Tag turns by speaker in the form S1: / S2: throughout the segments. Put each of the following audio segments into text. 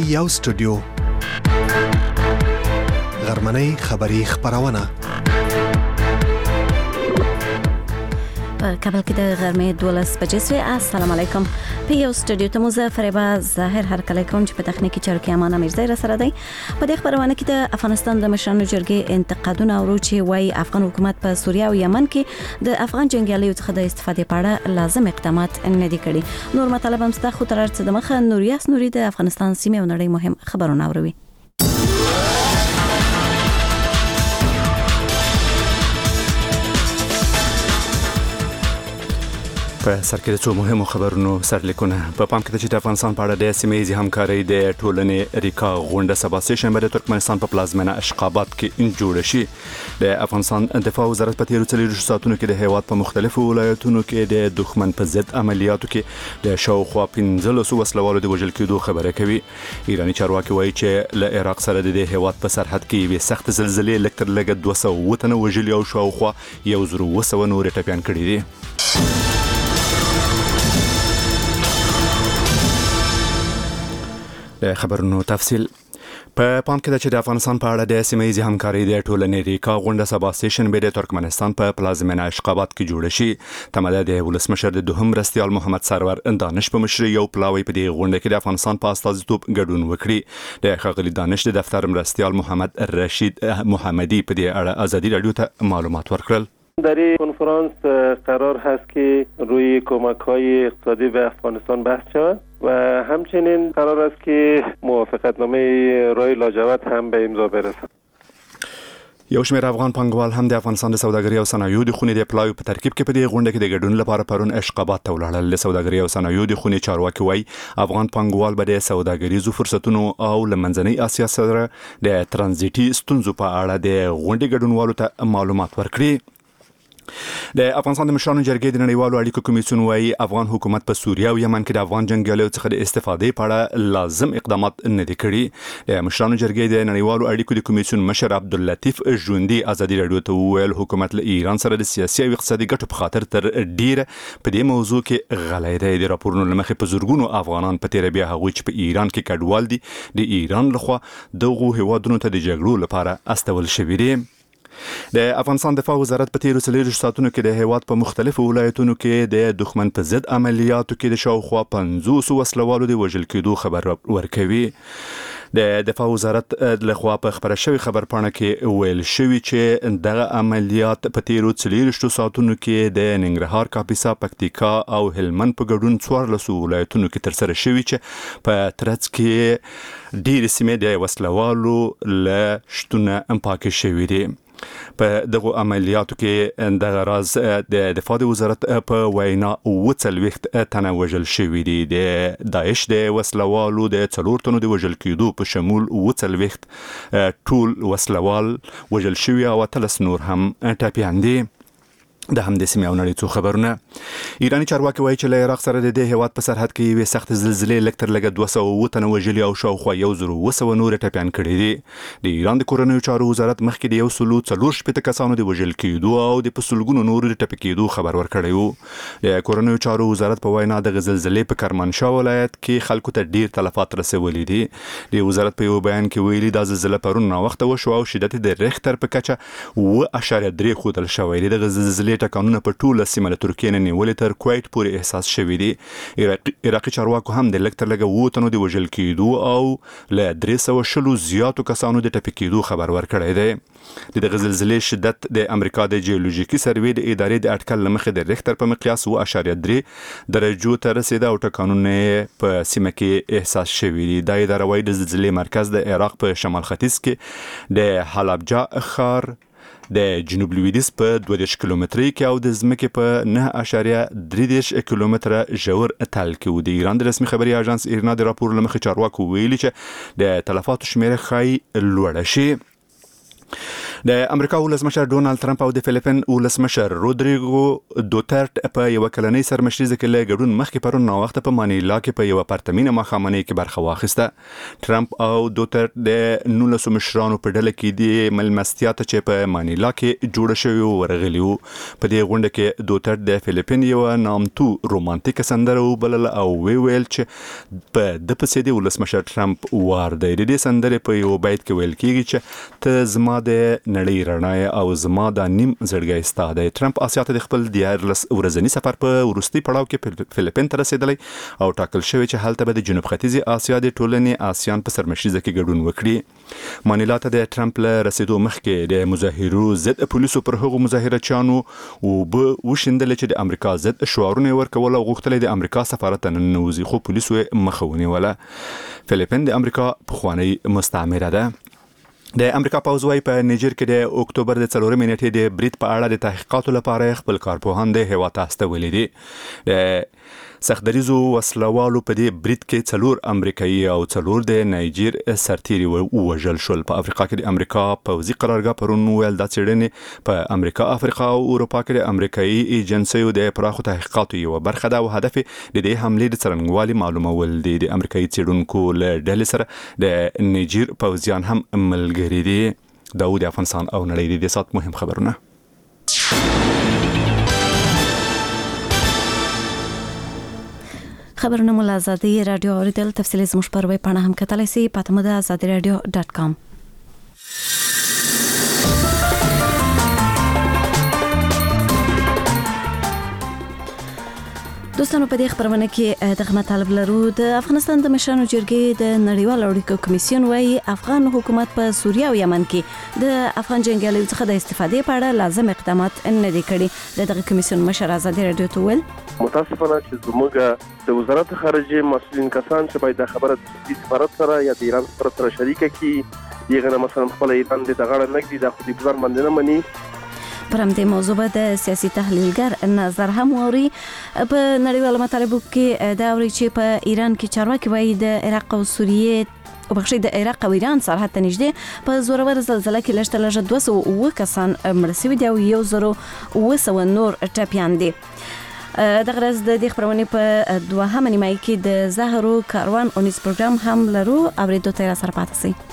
S1: یو سټوډیو غرمنۍ خبری خبرونه
S2: کابل کې د غرمې 12 بجې سوی. السلام علیکم. په یو سټوډیو ته موزه فریبا ظاهر هر کله کوم چې په تخنیکی چارو کې امانه میرزا را سره دی. په دې خبرونه کې د افغانستان د مشرانو جرګې انتقادونه اورو چې وايي افغان حکومت په سوریه او یمن کې د افغان جنگیالیو څخه د استفادې په اړه لازم اقدامات نه دي کړي. نور مطالب هم ستاسو تر څه د مخه نوریاس نوري د افغانستان سیمه او نړۍ مهم خبرونه اوروي.
S3: په سر کې د څو مهمو خبرونو سرلیکونه په پام کې چې د افغانستان په اړه د سیمه‌ایزي همکارۍ د ټولنې ریکا غونډه سبا سیشن د ترکمنستان په پلازمینه اشخاباد کې جوړ شي. د افغانستان دفاع وزارت په تیرو 40 ساعتونو کې د هیواد په مختلفو ولایتونو کې د دښمن په ضد عملیاتو کې د شاوخوا 15 وسلوالو د وژل کېدو خبره کوي. ایرانی چارواکي وایي چې له عراق سره د هیواد په سرحد کې یو سخت زلزلې لکتر لګ 200 وطن وژل او شاوخوا 1200 نور ټپيان کړي دي. خبرونو تفصیل په پام کې چې د افغانستان په اړه د سیمه‌ایزي همکارۍ د ټولنې ریکا غونډه سبا سیشن به د ترکمنستان په پلازمینه اشخاباد کې جوړ شي. تماده د ولسمشر د دوهم مرستیال محمد سرور دانش په مشرۍ یو پلاوی په دې غونډه کې د افغانستان په استازیتوب ګډون وکړي. د خغلی دانش د دفتر مرستیال محمد رشید محمدی په دې اړه ازادي رادیو ته معلومات ورکړل.
S4: در این کنفرانس قرار هست که روی کمک‌های اقتصادی به افغانستان بحث شود و همچنین قرار است که موافقتنامه رای لاجورد هم به امضا برسد.
S3: یو شمېر افغان پانګوال هم د افغانستان د سوداګرۍ او صنایعو د خونې د پلاوی په ترکیب کې په دې غونډه کې د ګډون لپاره پرون اشخاباد ته ولاړل. د سوداګرۍ او صنایعو د خونې چارواکي وایي افغان پانګوال به د سوداګریزو فرصتونو او لمنځنۍ اسیا سره د ترانزیتي ستونزو په اړه د غونډې ګډونوالو ته معلومات ورکړي. د افغانستان د مشرانو جرګې د نړیوالو اړیکو کمیسیون وايي افغان حکومت په سوریه او یمن کې د افغان جنگیالیو څخه د استفادې په اړه لازم اقدامات نه دي کړي. د مشرانو جرګې د نړیوالو اړیکو د کمیسیون مشر عبداللطیف ژوندي ازادي رادیو ته وویل حکومت له ایران سره د سیاسي او اقتصادي ګټو په خاطر تر ډیره په دې موضوع کې غلی دی. د راپورونو لمخې په زورګونو افغانان په تیر بیا هغوی چې په ایران کې کډوال دي د ایران لخوا دغه هیوادونو ته د جګړو لپاره استول شوي دي. د افغانستان دفاع وزارت په تیرو 40 ساعتونو کې د هیواد په مختلفو ولایتونو کې د دښمن په ضد عملیاتو کې د شاوخوا 50 وسلوالو د وژل کېدو خبر ورکوي. د دفاع وزارت لخوا په خبره شوی خبر پاڼه کې ویل شوی چې دغه عملیات په تیرو 40 ساعتونو کې د ننګرهار، کاپیسا، پکتیکا او هلمند په ګډون 14 ولایتونو کې ترسره شوی چې په ترڅ کې ډېر سیمې د وسلوالو له شتونه پاکې شوی دي. په دغه عملیاتو کې د غراز د دفاع وزارت په وینا 40 تنه وژل شوي دي. د داعش د وسلوالو د 4 تنو د وژل کېدو په شمول 40 ټول وسلوال وژل شوي او 13 نور هم ټپيان دي. د هم د سیمې او نړۍ څو خبرونه. ایرانی چارواکي وایي چې له عراق سره د هیواد په سرحد کې یو سخت زلزلې لکتر لګ 200 وطن وژلي او شاوخوا 1200 نور ټپيان کړي دي. د ایران د کورنیو چارو وزارت مخکې د 140 کسانو د وژل کېدو او د پسلګونو نور د ټپي کېدو خبر ورکړی و. د کورنیو چارو وزارت په وینا د زلزلې په کرمانشاه ولایت کې خلکو ته ډیر تلفات رسولي دي. د وزارت په یو بیان کې ویلي دا زلزلې پرون نا وخت وشو او شدت د ریختر په کچه 1.3 خودل شوی دی. د زلزلې ټکانونه په ټوله سیمه له ترکیې نه نیولې تر کویت پورې احساس شوی دی. عراقي چارواکو هم د لکتر لګ وطنو د وژل کېدو او له 300 زیاتو کسانو د ټپي کېدو خبر ورکړی دی. د زلزلې شدت د امریکا د جیولوژیکي سروې د ادارې د اټکل لمخې د ریختر په مقیاس 1.3 درجو ته رسیده او ټکانونه په سیمه کې احساس شوی دي. د ادارې وايي د زلزلې مرکز د عراق په شمال ختیځ کې د حلبجه ښار د جنوب لویدیځ په 20 کیلومتري کې او د ځمکې په 9.3 کیلومتره ژور تل کې و. د ایران د رسمي خبري اژانس ایرنا د راپور لمخې چارواکو ویلي چې د تلفاتو شمیره خای لوړه شي. د امریکا ولسمشر ډونالد ترامپ او د فلیپین ولسمشر رودریګو دوترت په یو کلنۍ سرمشریزه کې له ګډون مخکې پرون نو وخت په مانیلا کې په یو پارتمینه مخامنۍ کې برخه واخیسته. ترامپ او دوترت د 19 مشرانو په ډله کې د ملمستیات چې په مانیلا کې جوړ شوی ورغلی وو. په دې غونډه کې دوترت د فلیپین یو نامتو رومانټیک سندره وبلل او ویل چې په د پسې د ولسمشر ترامپ وار دی. د دې سندره په یو بیت کې ویل کیږي چې ته زما د نړۍ رڼا او زما د نیم زړګی ستا دی. ترامپ آسیا ته د خپل 14 ورځنی سفر په وروستي پړاو کې فلیپین ته رسیدلی او ټاکل شوی چې هلته به د جنوب ختیځي آسیا د ټولنې آسیان په سرمشریزه کې ګډون وکړي. مانیلا ته د ترامپ له رسیدو مخکې د مظاهرو ضد پولیسو پر هغو مظاهرچیانو وشیندل چې د امریکا ضد شعارونه ورکول او غوښتل د امریکا سفارت ته ننوځي، خو پولیسو مخه ونیوله. فلیپین د امریکا پخوانی مستعمره ده. د امریکا پوځ وايي په نیجر کې د اکتوبر د 4 نیټې د برید په اړه د تحقیقاتو لپاره خپل کارپوهان د هیواد ته استولي دي. د سختدریزو وسلوالو په دې برید کې 4 امریکایي او 4 د نایجیر سرتیري ووژل شول. په افریقا کې د امریکا پوځي قرارګاه پرون ویل دا څېړنې په امریکا، افریقا او اروپا کې د امریکایي ایجنسیو د پراخو تحقیقاتو یو برخه ده او هدف د دې حملې د څرنګوالي معلومول دي. د امریکایي څېړونکو له ډلې سره د نیجیر پوځیان هم ملګري دي. دا د افغانستان او نړۍ د سات مهم خبرونه.
S2: خبرونه مو له آزادي رادیو اوریدل. تفصیلي زموږ په ویب پاڼه هم کتلی سئ، پته مو ده azadiradio.com. دوستانو په دې خبرونه کې د خدمت طلب لرو. د افغانستان د مشرانو جرګې د نړیوال اړیکو کمیسیون وايي افغان حکومت په سوریه او یمن کې د افغان جنګیالیو څخه د استفادې په اړه لازم اقدامات نه دي کړي. دغه کمیسیون مشر آزادي رادیو ته ویل
S4: متاسفانه چې زموږ د وزارت خارجه مسؤلین کسان چې باید د خبره د سفارت سره یا د ایران سره شریکه کی یغه مثلا خپل ایران د غاړه نګدي د خو د بزر باندې نه مني.
S2: پر همدې موضوع به د سیاسي تحلیلګر نظر هم ووري. په نړیوالو مطالبو کې دا اوري چې په ایران کې چارواکي وایي د عراق او سوریې د عراق او ایران سرحد ته نږدې په زورور زلزلې کې لږ تر لږه 200 کسان مړه شوي دي او 1900 نور ټپیان دي. دغه ورځ د دې خبرونې په 2 نیمایي کې د زهرو کاروان اونیز پروګرام هم لرو. اوریدو ته را سره پاتې سئ.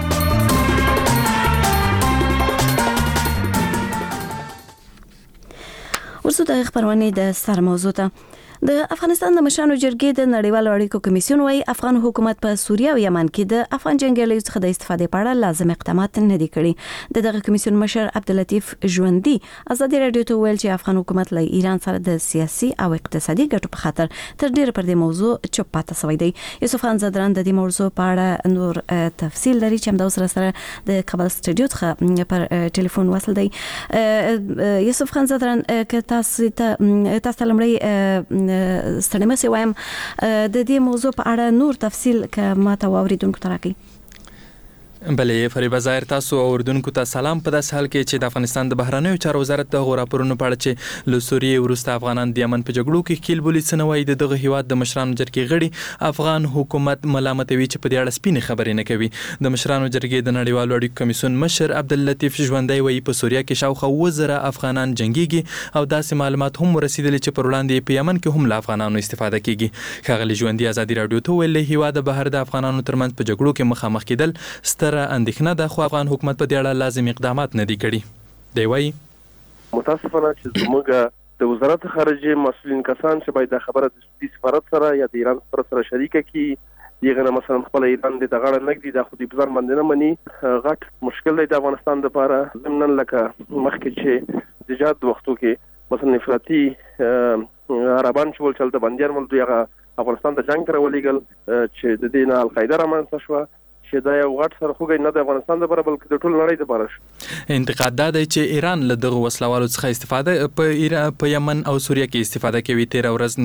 S2: ورسو د خبرونې د سر موضوع ته. د افغانستان د مشرانو جرګې د نړیوال اړیکو کمیسیون وايي افغان حکومت په سوریه او یمن کې د افغان جنګیالیو څخه د استفادې په اړه لازم اقدامات نه دي کړي. دغه کمیسیون مشر عبداللطیف ژوندي آزادي رادیو ته ویل چې افغان حکومت له ایران سره د سیاسي او اقتصادي ګټو په خاطر تر ډیره پر دې موضوع چوپ پاتې شوی دی. یوسف خان زدران د دې موضوع په اړه نور تفصیل لري چې همدا سره د کابل سټوډیو څخه پر ټلیفون وصل دی. یوسف خان زدران که تاسو لمړی ستړي مې وایم د دې موضوع په اړه نور تفصیل که ما ته واوریدونکو ته راکړئ.
S5: بلې فریبا ظاهر تاسو اوردونکو ته سلام. په داس حال کې چې د افغانستان د بهرنیو چارو وزارت د راپورونو په اړه چې له سوریې وروسته افغانان د یمن په جګړو کې ښکیل بولي سنوي دغه هیواد د مشرانو جرګې غړي افغان حکومت ملامتوي چې په دې اړه سپینې خبرې نه کوي. د مشرانو جرګې د نړیوالو اړیکو کمیسیون مشر عبداللطیف ژوندی وایي په سوریه کې شاوخوا 1000 افغانان جنگيږي او داسې معلومات هم ورسیدلي چې پر وړاندې په یمن کې هم له افغانانو استفاده کیږي. ښاغلي ژوندی آزادي رادیو ته ویل هیواد بهر د افغانانو ترمنځ په جګړو کې مخامخ کېدل ستره اندېښنه ده، خو افغان حکومت په دې اړه لازم اقدامات نه دي کړي. دی وايي
S4: متاسفانه چې زموږ د وزارت خارجه مسؤلین کسان چې باید د خبره د سفارت سره یا د ایران سره شریکه کی یغه مثلا خپل ایران د غاړه نګدي د خو د بزر باندې نه مني. غټ مشکل دی د افغانستان لپاره. زمنن لکه مخکې چې د جهاد وختو کې مثلا افراطي عربان چې ول چلته بنديان ول دوی افغانستان ته جنگ کړولېګل چې د دې نه القاعده رامنځته شو چې دا یو غټ سره خوګي نه د افغانستان لپاره بلکې د ټول نړۍ لپاره شو.
S5: انتقاد دا دی چې ایران له دغه وسلوالو څخه استفاده په یمن او سوریه کې استفاده کوي. 13 ورځ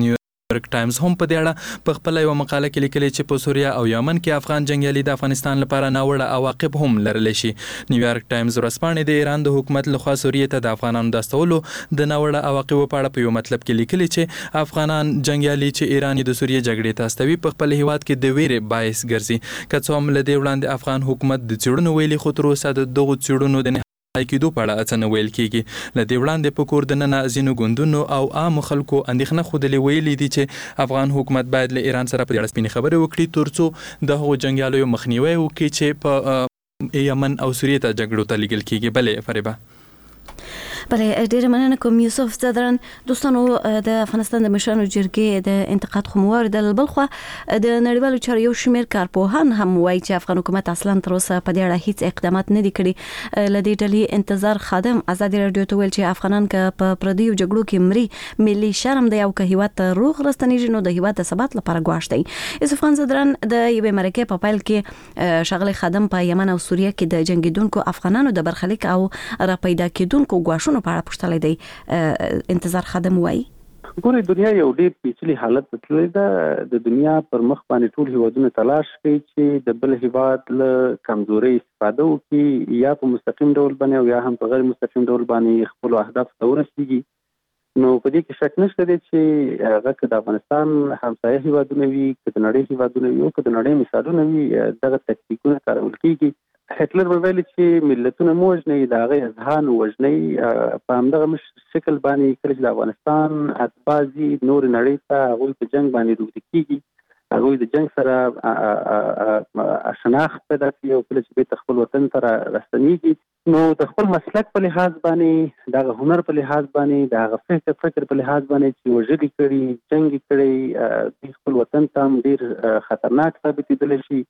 S5: نیویارک ټایمز هم په دې اړه په خپل یو مقاله کې لیکلي چې په سوریه او یمن کې افغان جنگیالي د افغانستان لپاره ناوړه عواقب هم لرلی شي. نیویارک ټایمز ورځپاڼې د ایران د حکومت لخوا سوریه ته د افغانانو د استولو د ناوړه عواقبو په اړه په یو مطلب کې لیکلي چې افغانان جنگیالي چې ایران د سوریه جګړې ته استوي په خپل هیواد کې د ویرې باعث ګرځي. که څه هم له دې وړاندې افغان حکومت د څېړنو ویلي خو تر اوسه د دغو څېړنو د کېدو په اړه څه نه ویل کېږي. له دې وړاندې په کور دننه ځینو ګوندونو او عامو خلکو اندېښنه ښودلې ویلي دي چې افغان حکومت باید له ایران سره په دې اړه سپینې خبرې وکړي تر څو د هغو جنګیالیو مخنیوی وکړي چې په یمن او سوریې ته جګړو ته لیږل کېږي. بلې فریبه.
S2: بله ډیره مننه کوم یوسف زدران. دوستانو د افغانستان د مشرانو جرګې د انتقاد خو مو واردل، بل خو د نړیوالو چارو یو شمېر کارپوهان هم وایي چې افغان حکومت اصلا تر اوسه په دې اړه هیڅ اقدامات نه دي کړي. له دې ډلې انتظار خادم ازادي رادیو ته ویل چې افغانان که په پردیو جګړو کې مري ملي شرم دی او که هیواد ته روغ راستنیږي نو د هیواد د ثبات لپاره ګواښ دی. یوسف خان زدران د یوې مرکې په پیل کې ښاغلی خادم په یمن او سوریه کې د جنگیدونکو افغانانو د برخلیک او را پیدا کېدونکو ګواښونو په اړه پوښتلی دی. انتظار خادم وایي
S6: ګورې دنیا یو ډېر پیچلي حالت تللی ده. د دنیا پر مخ باندې ټول هیوادونه تلاش کوي چې د بل هیواد له کمزورۍ استفاده وکړي، یا په مستقیم ډول باندې او یا هم په غیر مستقیم ډول باندې خپلو اهدافو ته ورسېږي. نو په دې کې شک نشته دی چې هغه که د افغانستان همسایه هیوادونه وي، که د نړۍ هیوادونه وي او که د نړۍ مثالونه وي، دغه تکتیکونه کارول کېږي. هټلر به ویل چې ملتونه مو وژنئ، د هغې اذهان وژنئ. په همدغه شکل باندې کله چې د افغانستان اتباع ځي نورې نړۍ ته، هغوی په جنګ باندې روږدي کېږي، هغوی د جنګ سره شناخت پیدا کوي او کله چې بیرته خپل وطن ته راستنېږي نو د خپل مسلک په لحاظ باندې، د هغه هنر په لحاظ باندې، د هغه فکر په لحاظ باندې چې وژلي کړي، جنګ یې کړی، دوی خپل وطن ته هم ډېر خطرناک ثابتېدلی شي.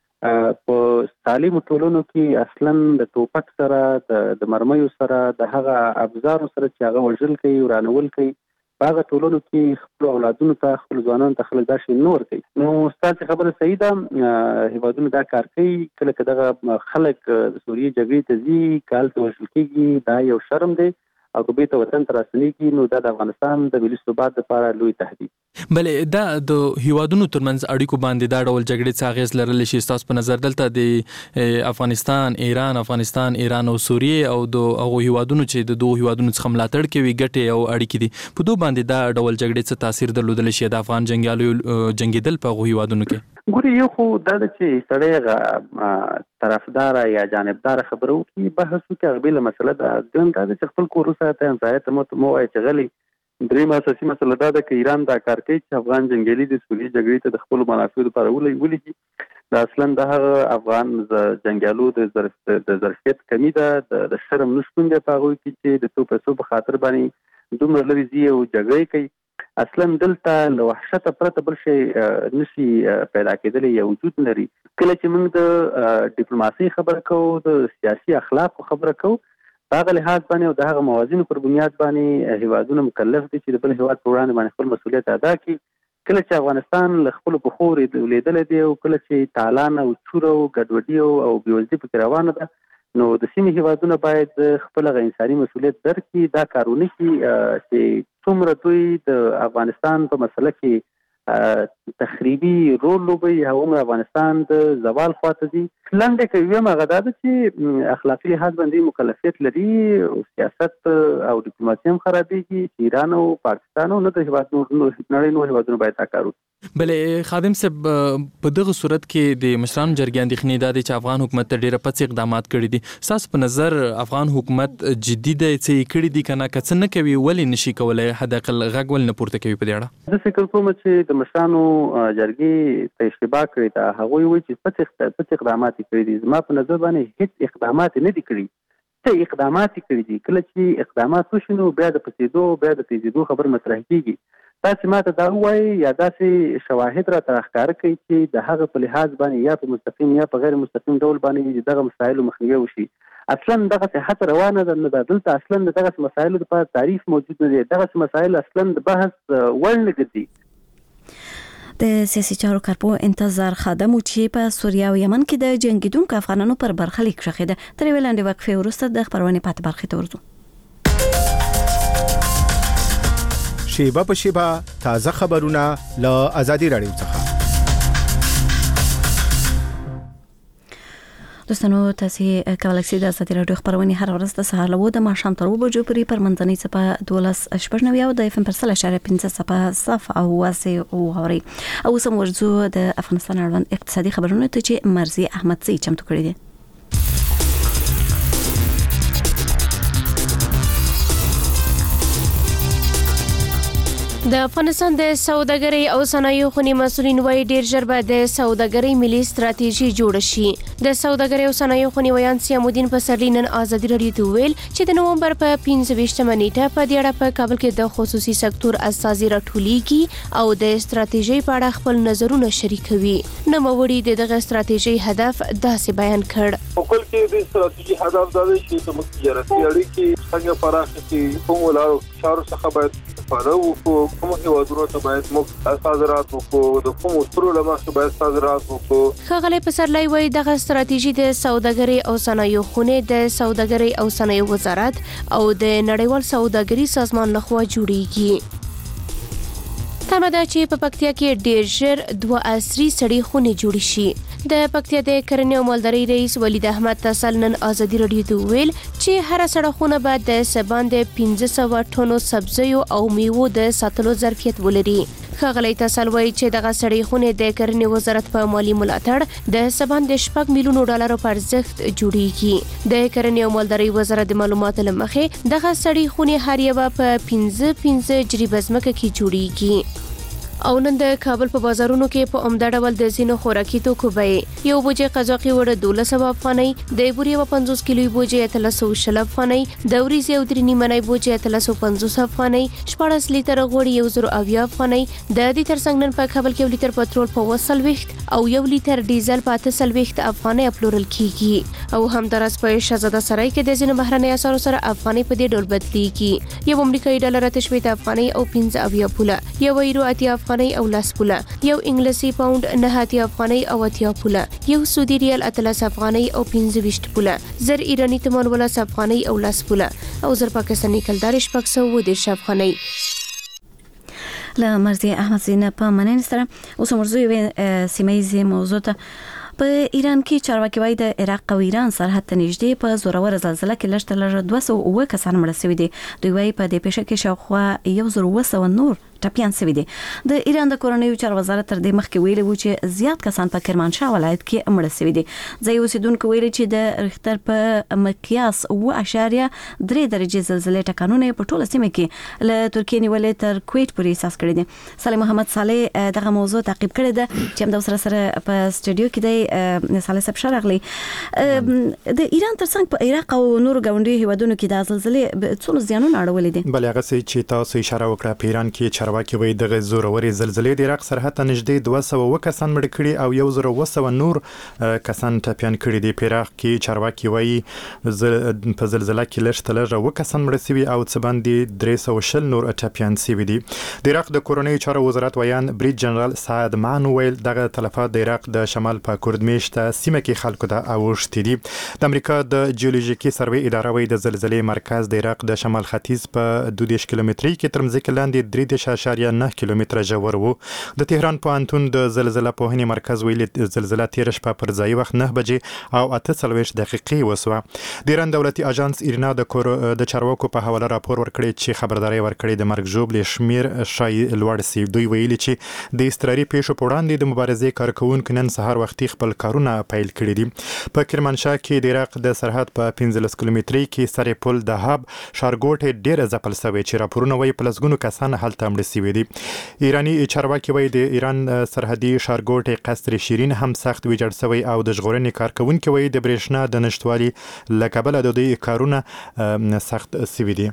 S6: په تعلیمو ټولنو کې اصلا د ټوپک سره، د مرمیو سره، د هغه ابزارو سره چې هغه وژل کوي، ورانول کوي، په هغه ټولنو کې خپل اولادونو ته، خپل ځوانانو ته خلک دا شی نه ورکوي. نو ستاسې خبره صحیح ده، هیوادونه دا کار کوي. کله که دغه خلک د سوریې جګړې ته ځي، که هلته وژل کېږي، دا یو شرم دی، او که بیرته وطن ته راستنېږي نو دا د افغانستان د ملي ثبات لپاره لوی تهدید.
S5: بلې دا د هیوادونو ترمنځ اړیکو باندې دا ډول جګړې څه اغېز لرلی شي ستاسو په نظر؟ دلته د افغانستان، ایران او سوریې او د هغو هیوادونو چې د دوه هیوادونو څخه ملاتړ کوي ګټې او اړیکې دي، په دوی باندې دا ډول جګړې څه تاثیر درلودلی شي د افغان جنګیالیو جنګېدل په هغو هیوادونو کې؟
S6: ګورې یو خو دا ده چې سړی طرفداره یا جانبداره خبره وکړي، بحث وکړي، هغه بېله مسله ده. دویم دا ده چې خپل کور وساته، همسایه ته مو وایي چې غلي. درېیمه اساسي مسله دا ده که ایران دا کار کوي چې افغان جنګیالي د سوریې جګړې ته د خپلو منافعو لپاره ولیږي، دا اصلا د هغه افغان جنګیالو د ظرفیت کمی ده، د شرم نشتون دی په هغوی کې چې د څو پیسو په خاطر باندې دومره لرې ځي او جګړې کوي. اصلا دلته له وحشته پرته بل شی نشي پیدا کېدلی یا وجود لري. کله چې موږ د ډیپلوماسۍ خبره کوو، د سیاسي اخلاقو خبره کوو، په هغه لحاظ باندې او د هغه موازینو پر بنیاد باندې هیوادونه مکلف دي چې د بل هیواد په وړاندې باندې خپل مسؤلیت ادا کړي. کله چې افغانستان له خپلو پښو لیدلی دی او کله چې تالان او چور او ګډوډي او بېوزلي پکې روانه ده، نو د سیمې هیوادونه باید خپل هغه انساني مسؤلیت درکړي، دا کارونه کړي چې څومره دوی د افغانستان په مسله کې تخریبي رول لوبوي، هغومره افغانستان د زوال خواته ځي. لنډه که ویم هغه دا ده چې اخلاقي لحاظ باندې مکلفیت لري او سیاست او ډیپلوماسي هم خرابېږي چې ایران او پاکستان او نه د نړۍ نور هیوادونه باید دا کار وکړي.
S5: بلې خادم صاحب، په دغه صورت کې د مشرانو جرګې اندېښنې دا دی چې افغان حکومت ته ډېره پڅې اقدامات کړي دي. ستاسو په نظر افغان حکومت جدي دی څه یې کړي دي که نه؟ که څه نه کوي ولې نشي کولی حداقل غږ ولې نه پورته کوي په دې اړه؟
S6: زه فکر کوم چې د مشرانو جرګې ته اشتباه کړې ده. هغوی وایي چې پڅې اقدامات یې کړي دي. زما په نظر باندې هېڅ اقدامات نه دي کړي. څه اقدامات یې کړي دي؟ کله چې اقدامات وشي نو بیا د پڅېدو، بیا د تیزېدو خبر مطرح کېږي. تاسې ما ته دا ووایي یا داسې شواهد راته راښکاره کوي چې د هغه په لحاظ باندې یا په مستقیم یا په غیر مستقیم ډول باندې دغه مسایلو مخنیوی وشي. اصلا دغسې هڅه روانه ده نه ده. دلته اصلا د دغسې مسایلو لپاره تعریف موجود نه دی. دغسې مسایل اصلا د بحث وړ نه ګرځي.
S2: د سیاسي چارو کارپوه انتظار خادم چې په سوریه او یمن کې د جنگیدونکو افغانانو پر برخلیک شخیده. تر یوې لنډې وقفې وروسته د خپرونې پاتې برخې ته ورځو.
S7: شیبه په شیبه تازه خبرونه له آزادي رادیو څخه.
S2: دوستانو تاسو کولای شئ د آزادي رادیو خبرونه هر ورځ د سهار له 2 ماښام تر 2 بجو پورې پر منځنۍ صفه 12:90 او د FM پر 3.5 صفه صف او واسه او غوري او سم ورزو د افغانستان اړوند اقتصادي خبرونه ته چې مرزي احمدزي چمتو کړی دي.
S8: د افغانستان د سوداګرۍ او صنایعو خونی مسولین وایي ډیر ژر به د سوداګرۍ ملي ستراتیژي جوړ شي. د سوداګرۍ او صنایعو خونی ویان سیامودین پسرلی نن آزادي رادیو ته ویل چې د نومبر په 15مه نیټه په دې اړه په کابل کې د خصوصي سکتور استازي راټولیږي او د ستراتیژي په اړه خپل نظرونه شریکوي. نوموړي دغه ستراتیژي هدف داسې بیان کړ.
S9: خپل کې د ستراتیژي هدف دا دی چې د تجارتي اړیکې څنګه پراخه شي، کوم لارو چارو څخه باید استفاده وکړو، کوم هیوادونو ته باید موږ صادرات وکړو، د کوم اصولو له مخې باید صادرات وکړو. ښاغلی پسرلی وایي دغه ستراتیژي د سوداګرۍ او صنایعو خونې د سوداګرۍ او صنایعو وزارت او د نړیوال سوداګري سازمان لخوا جوړیږي. تمه ده چې په پکتیا کې ډیر ژر 2 عصري سړې خونې جوړې شي. د پکتیا د کرنې او مالدارۍ رئیس ولید احمد تسل نن آزادي رادیو ته ویل چې هر سړه خونه باید د سبان د 1500 ټنو سبزیو او میوو د ساتلو ظرفیت ولري. ښاغلی تسل وایي چې دغه سړې خونې د کرنې وزارت په مالی ملاتړ د سبان د 4 میلیونو ډالرو په ارزښت جوړیږي. د کرنې او مالدارۍ وزارت د معلوماتو له مخې دغه سړې خونې هر یوه په 15 جریبه ځمکه کې جوړیږي. او نن د کابل په بازارونو کې په عمده ډول د ځینو خوراکي توکو بیې یو بوجۍ قزاقي وړه 1200 افغانۍ، د بوري 50 کیلو بوجۍ 320 افغانۍ، د وریځې او درې نیمه بوجۍ 350 افغانۍ، 14 لیټر غوړي 1080 افغانۍ. د دې ترڅنګ نن په کابل کې 1 لیټر پټرول په 240 او 1 لیټر ډیزل په 840 افغانۍ پلورل کیږي. او همدارس په شهزاده سرای کې د ځینو بهرنۍ اسعارو سره افغانۍ په دې ډول بدلیږي. یو امریکایي ډالر 8 افغانۍ او 15 پوله، یو یورو 80 افغانۍ او 10 پوله، یو انګلیسي پاوند 9 افغانۍ او 80 پوله، یو سعودي ریال 13 افغانۍ او 25 پوله، زر ایرانی تمان 10 افغانۍ او 10 پوله، او زر پاکستاني کلدار 610 افغانۍ.
S2: له مرزي احمدزي نه په مننه سره اوس مرزو سیمایي موضوع ته په ایران کې چارواکي وایي د عراق او ایران سرحد ته نږدې په زورور زلزلہ کې لږ تر لږه 209 کسان مړه شوي دي. دوی وایي په دې پیښه کې شاوخوا 1200 نور ټپيان شوي دي. د ایران د کورنیو چارو وزارت تر دې مخکې ویلي و چې زیات کسان په کرمانشاه ولایت کې مړه شوي دي. ځای اوسیدونکو ویلي چې د ریختر په مقیاس 7.3 درجه زلزلې ټکانونه په ټوله سیمه کې له ترکیې نیولې تر کویت پورې احساس کړي دي. صالح محمد صالح دغه موضوع تعقیب کړی ده چې هم د سره په استودیو کې دی. صالح صاحب شرغلی د ایران ترڅنګ په عراق او نور ګاونډي هیوادونو کې د زلزلې څو زیانونه اړولې دي.
S10: بل هغه چې تاسو اشاره وکړه په ایران کې چارواکي وایي دغه زوروري زلزلې د عراق سرحد ته نږدې 200 کسان مړ کړي او 1200 نور کسان ټپيان کړي دي. په عراق کې چارواکي وایي په زلزلہ کې لږ تر لږه کسان مړ شوي او څه باندې 320 نور ټپيان شوي دي. د عراق د کورنیو چارو وزارت ویان بریټ جنرال سعد مان ویل دغه تلفات د عراق د شمال په کوردمشت سیمه کې خلکو ته اوښتي دي. د امریکا د جیولوژیکي سروې اداره وایي د زلزلې مرکز د عراق د شمال ختیځ په 12 کیلومتري کې تر ځمکې لاندې 3.9 کیلومتره ژور وو. د تهران پوهنتون د زلزلہ پوهنې مرکز ویلي زلزلہ 13 شپه پر ځای وخت 9 بجې او 48 دقیقې وسوه. د ایران دولتي اژانس ایرنا د چارواکو په حواله راپور ورکړی چې خبرداري ورکړي د مرګ ژوبلې شمیر شای لوړ سي. دوی ویلي چې د استراري پیښو په وړاندې د مبارزې کارکونکو نن سهار وختي خپل کارونه پیل کړي دي. په کرمانشاه کې د عراق د سرحد په 15 کیلومتري کې سره پل دهاب شارګوټ ډیر ځپل شوی چې راپورونه وایي پلسګونو کسان هلته مړ شوي دي. ایرانی چارواکي وایي د ایران سرحدي شارګوټ قصر شیرین هم سخت ویجاړ شوی او د ژغورنې کارکونکو وایي د برېښنا د نشټوالي لکبل د دوی کارونه سخت شوي دي.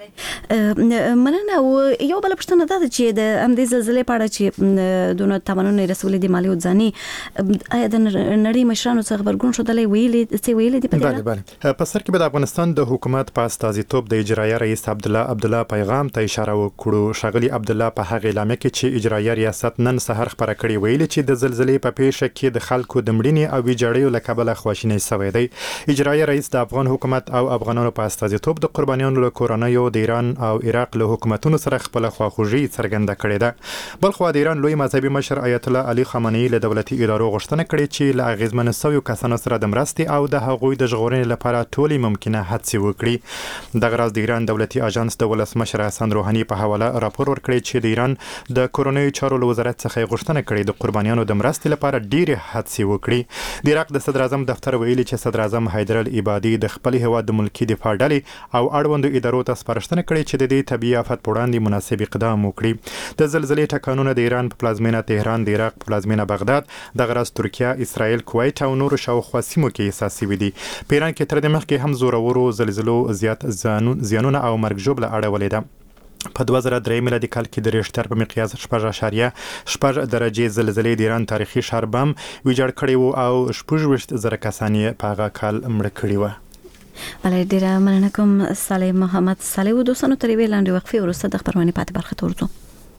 S2: مننه. او یو بل پښتنه ده چې د امدې زلزلې په اړه چې دونه تمنونه رسولې دي مالی او ځاني آیا د نړۍ مشرانو څخه خبرګون شودلې ویلي دي په
S10: بله په سر کې د افغانستان د حکومت په استازیتوب د اجرایه رئیس عبدالله پیغام ته اشاره وکړو. شاغلی عبدالله په هغه اعلامیه کې چې اجرایه ریاست نن سحر خبره کړې ویلي چې د زلزلې په پیښه کې د خلکو د مړینې او ویجاړیو له کبله خواشینی شوی دی. اجرایه رئیس د افغان حکومت او افغانانو په استازیتوب د قربانیانو له کورنیو د ایران او عراق له حکومتونو سره خپل خواخوږي څرګنده کړې ده. بل خو د ایران لوی مذهبي مشر آیت الله علي خامنه‌ای له دولتي ادارو غوښتنه کړې چې له اغیزمن سویو کسانو سره د مرستې او د هغوی د ژغورنې لپاره ټولې ممکنه هڅې وکړي. دغه راز د ایران دولتي اژانس د ولسمشر حسن روحاني په حواله راپور ورکړی چې د ایران د کورونیو چارو له وزارت څخه غوښتنه کړې د قربانیانو د مرستې لپاره ډېرې هڅې وکړي. د عراق د صدر اعظم دفتر ویلي چې صدر اعظم حیدر العبادي د خپل هیواد د ملکی دفاع ډلې او اړوندو ادارو ته سپارښتنه کړې چې د دې طبيعي آفت په وړاندې مناسب اقدام وکړي. د زلزلې ټکانونه د ایران په پلازمینه تهران، د عراق په پلازمینه بغداد، د غرض ترکیه، اسرائیل، کویت او نورو شاوخوا سیمو کې احساسي ودي. په ایران کې تر دې مخکې هم زورورو زلزلو زیات زیانونه او مرګ ژوبله اړولې ده. په 2003 میلادي کال کې د ریشتر په مقیاس 6.6 درجه زلزلې د ایران تاریخي ښار بم ویجاړ کړی وو او 26,000 کسان یې په هغه کال مړه کړي وو.
S2: بله ډیره مننه کوم صالح محمد صالح. و دوستانو تر یوې لاندې وقفې وروسته د خبرونه پاتې برخه ته ورځو.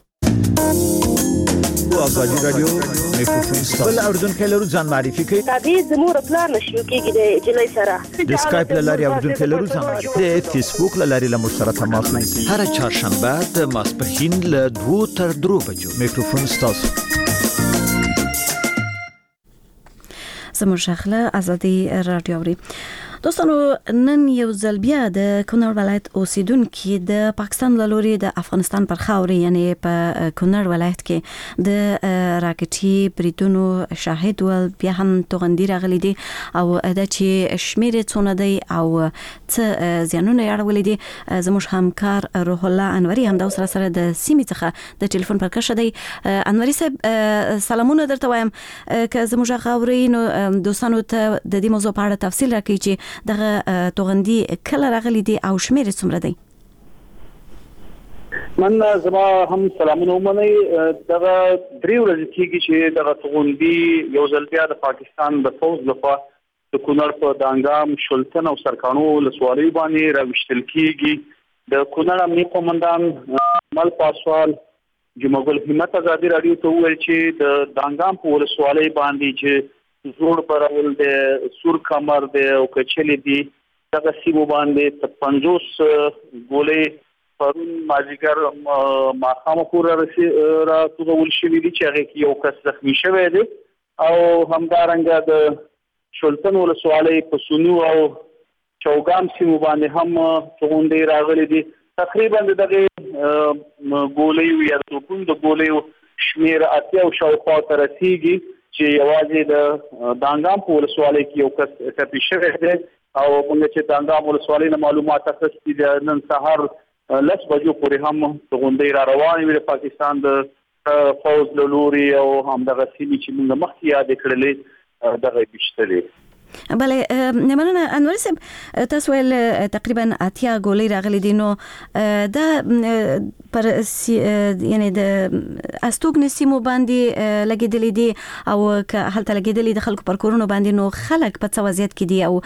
S11: آزادی رادیو میکروفون بل اردن کلرو ځان معرفي کوي.
S12: تابع زموږ پلان نشو کېږي د جلای سره
S11: د اسکایپ لاري اردن کلرو ځان معرفي د فیسبوک لاري له مشترک تماس نیسي.
S13: هر چهارشنبه د ماسپښین له 2 تر 3 بجو
S11: میکروفون ستاسو.
S2: زموږ شخله آزادی رادیو اوري. دوستانو نن یو ځل بیا د کونړ ولایت اوسیدونکو د پاکستان له لوري د افغانستان پر خاورې یعنی په کونړ ولایت کې د راکټي بریدونو شاهد ول بیا هم توغندي راغلي دي او د چې شمیر څونه دی او څه زیانونه اړولې دي. زموږ همکار روح الله انوري هم د سره د سیمې څخه د ټلیفون پر کښه دی. انوري صاحب سلامونه درته وایم. که زموږ خاورې نو دوستانو ته د دې موضوع په اړه تفصیل راکړي چې دغه توغندي کله راغلي دي او شمیر څومره دی.
S14: من زما هم سلامونه ومنئ. دغه 3 ورځې کېږي چې دغه توغندي یو ځل بیا د پاکستان د فوج لخوا د کونړ په دانګام، شلتن او سرکانو ولسوالۍ باندې راوښتل کېږي. د کونړ امنیه قومندان مل پاسوال جمعګل همت آزادي رادیو ته وویل چې د دانګام په ولسوالۍ باندې چې زوړ برول د سور کمر د او کچلې دي دغه سیمو باندې 50 ګولې پرون ماجیګر ماخامه پورا را توغول شوې دي چې هغه کې یو کس زخمی شوی دی او همدارنګه د شلتن ولسوالۍ په سونو او چوغام سیمو باندې هم توغندي راغلي دي. تقریبا دغه ګولې یا د ګولې شمیر اتیا او شاوخوا ته رسیږي چې یوازې د دانګام په ولسوالۍ کې یو کس ټپي شوی دی او موږ چې دانګام ولسوالۍ نه معلومات اخیستي دي نن سهار 10 بجو پورې هم توغندي را روانې وي د پاکستان د فوج له لوري او همدغه سیمې چې موږ مخکې یاد کړلې دغه بشتلې.
S2: بله مننه انور صاحب. تاسو ول تقریبا 80 ګولې راغلي دي نو دا پر یعنی د استوګن سیمو باندې لګیدلې دي او که هلته لګیدلې د خلکو پر کورونو باندې نو خلک په څه وضعیت کې دي او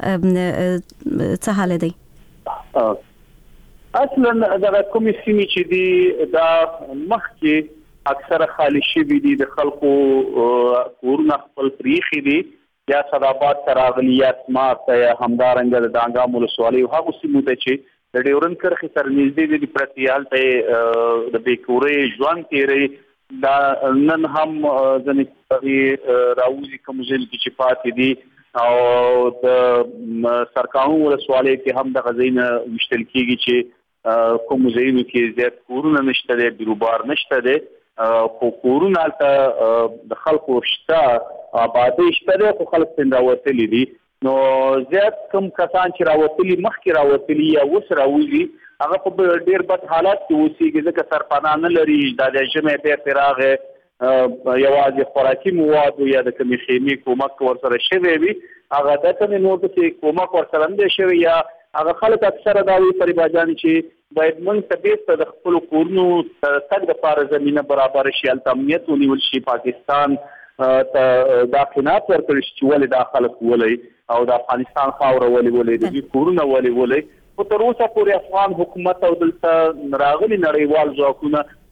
S2: څه حال دی؟
S14: اصلا دا کومې سیمې چې دي دا مخکې اکثره خالی شوي دي د خلکو کورونه خپل پریخي دي یا صداباد تراغلی یا سماعت یا همدارنګه د دانګام ولسوالۍ او هغه سیمو ته چې د ډیورن کرخي سره نږدې دي پرتیال ته د بیکورې ژوند تیرې دا نن هم ځنې راوځي کوم ځل چې پاتې دي او د سرکانو ولسوالۍ کې هم د غزین مشتل کېږي چې کوم ځایونو کې زیات کورونه نشته دي، بیروبار نشته دي خو کورونه ته د خلکو شته آبادی شته دي خو خلک څنګه راوتلي دي. نو زیات کم کسان چې راوتلي مخکې راوتلي یا اوس راوځي هغه په ډېر بد حالات کې اوسېږي ځکه سرپناه نه لري. دا د ژمي بیرته راغی یوازې خوراکي مواد یا د کومې خیمې کومک ورسره شوی وي هغه دته نور چې کومک ورسره نه شوی یا هغه خلک اکثره دا وی پریباجان چې باید موږ ته بیرته د خپل کورونو تګ لپاره زمينه برابر شي، امنیت ونیول شي، پاکستان ته دا قناعت ورکړي چې ولې دا خلک ولې او د افغانستان خاوره ولې د کورونه ولې خو تر اوسه پورې افغان حکومت او دلته راغلي نړیوال ځواکونه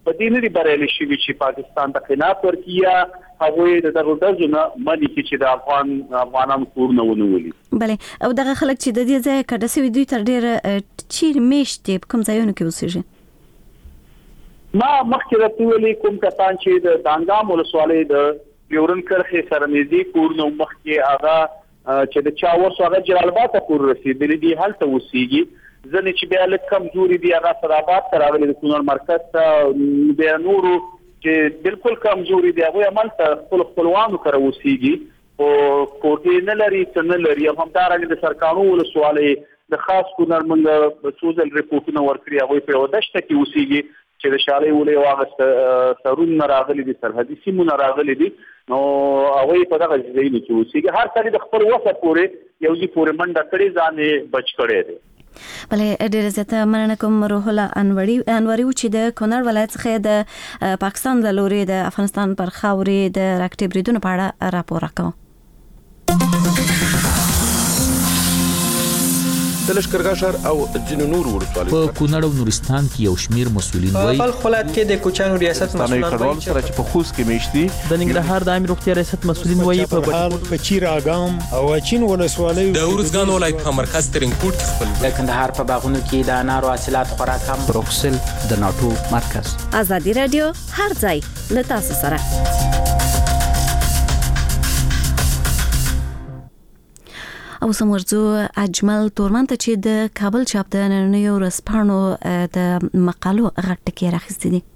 S14: په دې نه بریالي شوي چې پاکستان ته خلاف ورکیا هغه د دغه ډزونه مانی چې د افغانانو کورونه ونولي.
S2: بله او دغه خلک چې د دې ځای کډه سوي دوی تر ډیر چیر میشته کوم ځایونه کې اوسېږي.
S14: ما مخکې راته ویلي کوم کسان چې د دانګام ولسوالۍ د یورن کرخې سره نږدې کورونه مخکې هغه چې د چا ورسو هغه جلال آباد ته کور رسېدلي دي هلته اوسېږي. ځنې چې بیا لږ کمزوري دي هغه سراباد ته راغلي د کونړ مرکز ته بیا نورو چې بالکل کمزوري دي هغوی همالته خپل خپلوانو کره اوسېږي خو کوټې نه لري څه نه لري. همدارنګه د سرکاڼو ولسوالۍ د خاص کونړ موږ څو ځل ریپورټونه ورکړي هغوی په یوه دشته کې اوسېږي چې د شالۍ ولې واغسته سرونه راغلي دي سرحدي سیمونه راغلي دي نو هغوی په دغه ځایونو کې اوسېږي. هر سړي د خپل وسه پورې یو ځای پورې منډه کړې ځان یې بچ کړی دی.
S2: بله ډیره زیاته مننه کوم روح الله انوري چې د کونړ ولایت څخه د پاکستان له لوري د افغانستان پر خاورې د راکټي بریدونو په اړه راپور راکوه.
S15: د لشکرګاه ښار او ځینو نورو ولسوالیو
S13: په کونړ او نورستان کې یو شمیر مسؤلین وایي
S16: په بلخ ولایت کې د کوچیانو ریاست مسؤلین
S15: وایي چې په خوست کې میشتي
S16: د ننګرهار د عامه روغتیا ریاست مسؤلین وایي
S17: په چیر اګام او چین ولسوالیو
S18: د ورزګان ولایت په مرکز ترنګپورت کې خپل
S19: د کندهار په باغونو کې د انارو حاصلات خورا کم.
S13: بروکسل د ناتو مرکز.
S2: ازادي رادیو هر ځای له تاسو سره. او سمورځو اجمل تورمن ته چې د کابل چاپ د نننیو ورځپاڼو د مقالو غټ کې راخستې دي.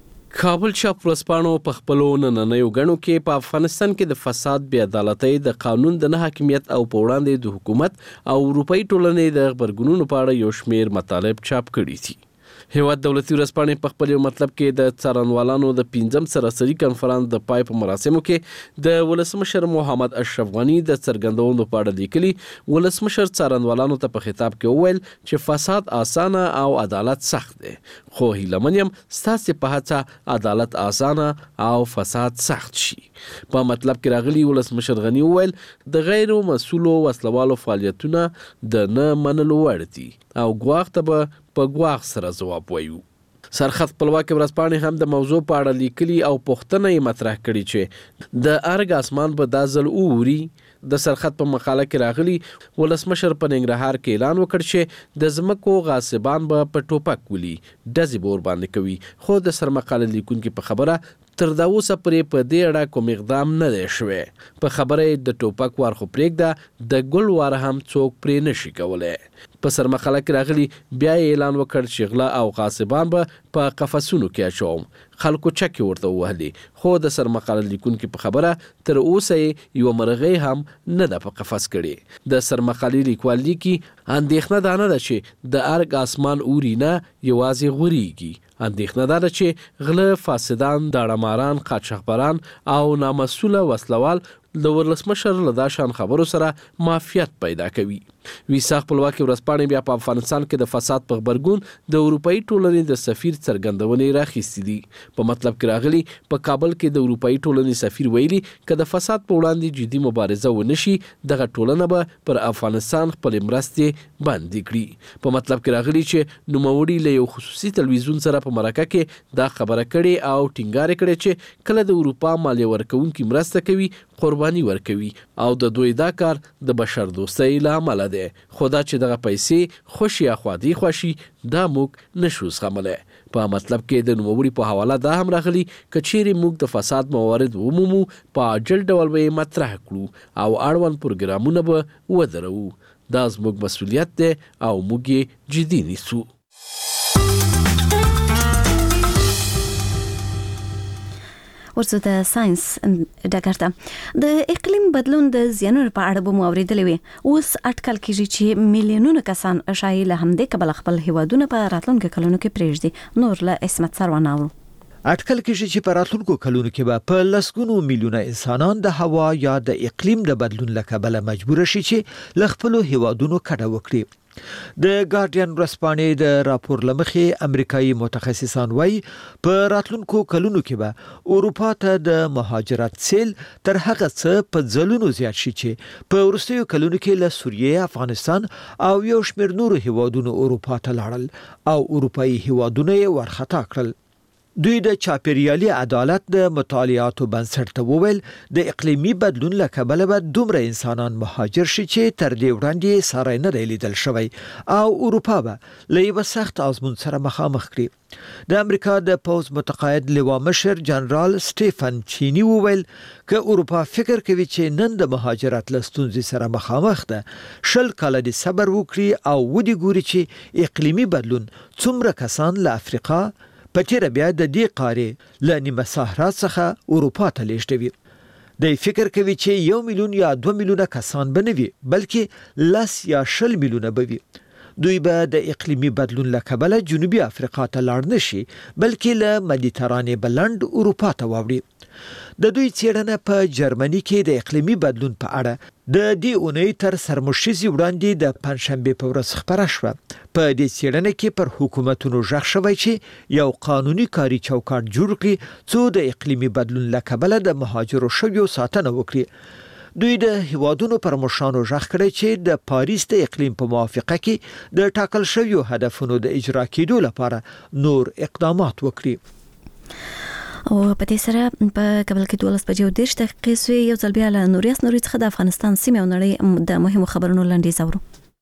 S20: کابل چاپ ورځپاڼو په خپلو نننیو غنو کې په افغانستان کې د فساد بې عدالتۍ د قانون د نه حاکمیت او په وړاندې د حکومت او اروپאי ټولنې د خبرګونونو په اړه یو شمیر مطالب چاپ کړي دي. هیواد دولتي ورځپاڼې په خپل مطلب کې د څارنوالانو د 15م سراسري کنفرانس د پای په مراسمو کې د ولسمشر محمد اشرف غنی د څرګندونو په اړه لیکلي. ولسمشر څارنوالانو ته په خطاب کې وویل چې فساد اسانه او عدالت سخت دی خو هیله منم ستاسو په هڅه عدالت اسانه او فساد سخت شي. په مطلب کې راغلي ولسمشر غنی وویل د غیر مسؤلو وسلوالو فعالیتونه د نه منلو وړ دي او ګواښ ته په ګواښ سره جواب وایو. سرخط خپلواکي ورځپاڼې هم د موضوع په اړه لیکلي او پوښتنه یې مطرح کړې چې د ارګ اسمان به دا ځل اوري. د سرخط په مقاله کې راغلي ولسمشر په ننګرهار کې اعلان وکړ چې د ځمکو غاصبان به په ټوپک ولي ډزې به ورباندې کوي خو د سرمقاله لیکونکي په خبره تر دا اوسه پرې په دې اړه کوم اقدام نه دی شوی. په خبره د ټوپک وار خو پرېږده د ګل وار هم څوک پرې نشي کولی. په سرمقاله کې راغلي بیا اعلان وکړ چې غلا او غاصبان به په قفسونو کې اچوم. خلکو چکې ورته ووهلې خو د سرمقاله لیکونکي په خبره تر اوسه یو مرغۍ هم نه ده په قفس کړې. د سرمقالې لیکوال لیکي اندېښنه دا نه ده چې د ارګ اسمان اوري نه یوازې غوریږي. اندېښنه دا ده چې غله فاسدان داړماران قاچاقبران او نامسؤله وسلوال د ولسمشر له دا شان خبرو سره معافیت پیدا کوي. ویسا خپلواکي ورځپاڼې بیا په افغانستان کې د فساد په خبرګون د اروپאי ټولنې د سفیر څرګندونې راخیستې دي. په مطلب کې راغلي په کابل کې د اروپאי ټولنې سفیر ویلي که د فساد په وړاندې جدي مبارزه ونشي دغه ټولنه به پر افغانستان خپل مرستې بندي کړي. په مطلب کې راغلي چې نوموړي له یو خصوصي تلویزیون سره په مرکه کې دا خبره کړې او ټینګار کړي چې کله د اروپا مالیه ورکوونکي مرسته کوي قرباني ورکوي او د دوی دا کار د بشر دوستۍ له امله دی خو دا چې دغه پیسې خوشي اخوادي خوشي دا موږ نشو زغملی. په مطلب کې د نوموړي په حواله دا هم راغلي که چیرې موږ د فساد موارد ومومو په عاجل ډول به یې مطرح کړو او اړوند پروګرامونه به ودرو. دا زموږ مسؤلیت دی او موږ یې جدي نیسو.
S2: ورڅ د ساينس ډاکټر د اقلیم بدلون د زیانونو په اړه به مو اوریدلې وي. اوس اټکل کیږي چې میلیونونه کسان شایي له همدې کبل خپل هیوادونه په راتلونکو کلونو کې پرېږدي. نور له اسمت سروانه اورو.
S11: اټکل کیږي چې په راتلونکو کلونو کې به په لسګونو میلیونه انسانان د هوا یا د اقلیم د بدلون له کبله مجبور شي چې له خپل هیوادونو کډه وکړي. د ګارډین ورځپاڼې د راپور لمخې امریکایي متخصصان وایي په راتلونکو کلونو کې به اروپا ته د مهاجرت سیل تر هغه څه په ځلونو زیات شي چې په وروستیو کلونو کې له سوریې، افغانستان او یو شمېر نورو هیوادونو اروپا ته لاړل او اروپایي هیوادونه یې ورخطا کړل. دوی د چاپیریالي عدالت د مطالعاتو بنسټ ته وویل د اقلیمي بدلون له کبله به دومره انسانان مهاجر شي چې تر دې وړاندې ساری نه دی لیدل شوی او اروپا به له یوه سخت آزمون سره مخامخ کړي. د امریکا د پوز متقاعد لوا مشر جنرال سټیفن چینی وویل که اروپا فکر کوي چې نن د مهاجرت له ستونزې سره مخامخ ده، 20 کاله د صبر وکړي او ودې ګوري چې اقلیمي بدلون څومره کسان له افریقا په تیره بیا د دې قارې له نیمه صحرا څخه اروپا ته لیږدوي. دی فکر کوي چې 1 میلیون یا 2 میلیونه کسان به نه وي، بلکې 10 یا 20 میلیونه به وي. دوی به د اقلیمي بدلون له کبله جنوبي افریقا ته لاړ نه شي، بلکې له مدیترانې بلند اروپا ته واوړي. د دوی څېړنه په جرمني کې د اقلیمي بدلون په اړه د دې اونۍ تر سرمشیزي وړاندې د پنځشنبې په ورځ خپره شوه. په دې څېړنه کې پر حکومتونو غږ شوی چې یو قانوني کاري چوکاټ جوړ کړي څو د اقلیمي بدلون له کبله د مهاجرو شویو ساتنه وکړي. دوی د هیوادونو پر مشرانو غږ کړی چې د پاریس د اقلیم په موافقه کې د ټاکل شویو هدفونو د اجرا کېدو لپاره نور اقدامات وکړي.
S2: او په دې سره په کابل کې 12:10 دقیقې یو ځل بیا له نوریاس نوري څخه د افغانستان سیمه او نړۍ د مهمو خبرونو لاندې زورو.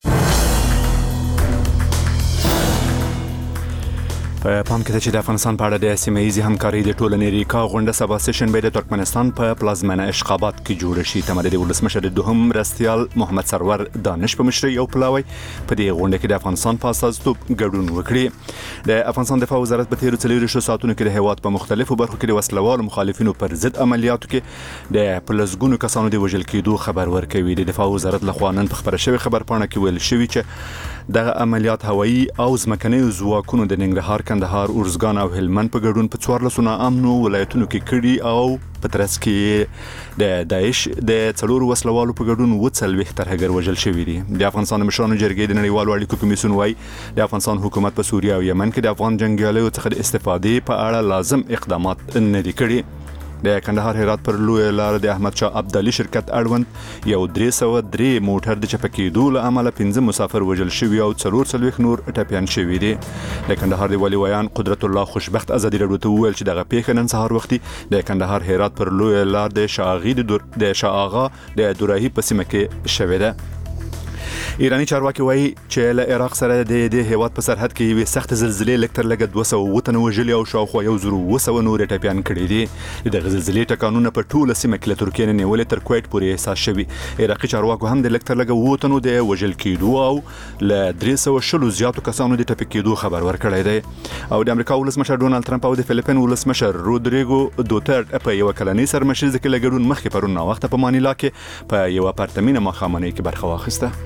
S3: په پام کې چې د افغانستان په اړه د سیمه‌ایزي همکارۍ د ټولنې ریکا غونډه سبا سیشن به د ترکمنستان په پلازمینه اشخابات کې جوړ شي. تمدید ولسمشر دوهم رستیال محمد سرور دانش په مشرۍ او پلاوی په دې غونډه کې د افغانستان په اساساتوب ګډون وکړي. د افغانستان دفاع وزارت په تیرو 4 ساعتونو کې د هیواد په مختلفو برخو کې د وسلوالو مخالفینو پر ضد عملیاتو کې د پلزګونو کسانو د وژل کېدو خبر ورکوي. د دفاع وزارت لخوا نن په خبره شوی خبرپاڼه کې ویل شوی چې دغه عملیات هوایي او ځمکني ځواکونو د ننګرهار، کندهار، ارزګان او هلمند په ګډون په 14 ناامنو ولایتونو کې کړي او په ترڅ کې د داعش د 4 وسلوالو په ګډون 40 ترهګر وژل شوي دي. د افغانستان مشرانو جرګې د نړیوالو اړیکو کمیسیون وايي د افغانستان حکومت په سوریه او یمن کې د افغان جنګیالیو څخه د استفادې په اړه لازم اقدامات نه دي کړي. د کندهار هرات پر لوی لار د احمد شاه ابدالي شرکت اړوند یو 303 موټر د چپکېدو له امله 15 مسافر وژل شوي او 44 نور ټپیان شوي دي. د کندهار د والي ویان قدرت الله خوشبخت ازادي راډیو ته وویل چې دغه پیښه نن سهار وختي د کندهار هرات پر لوی لار د شاه آغا د دوراهي په سیمه کې شوې ده. ایرانی چارواکي وایي چې له عراق سره د هیواد په سرحد کې یوې سخت زلزلې لکتر لګ 200 تن وژلي او شاوخوا 1,200 نور ټپیان کړي دي. د زلزلې ټکانونه په ټوله سیمه کې له ترکیې نه نیولې تر کویت پورې احساس شوي. عراقي چارواکو هم د لکتر لګ 200 تنو د وژل کېدو او له 300 زیاتو کسانو د ټپي کېدو خبر ورکړی دی. او د امریکا ولسمشر ډونالد ټرمپ او د فلیپین ولسمشر رودریګو دوترټ په یو کلنۍ سرمشریزه کې لګډون مخکې پرون وخت په مانیلا کې په یو اپارتماني مخامنۍ کې برخه واخیسته.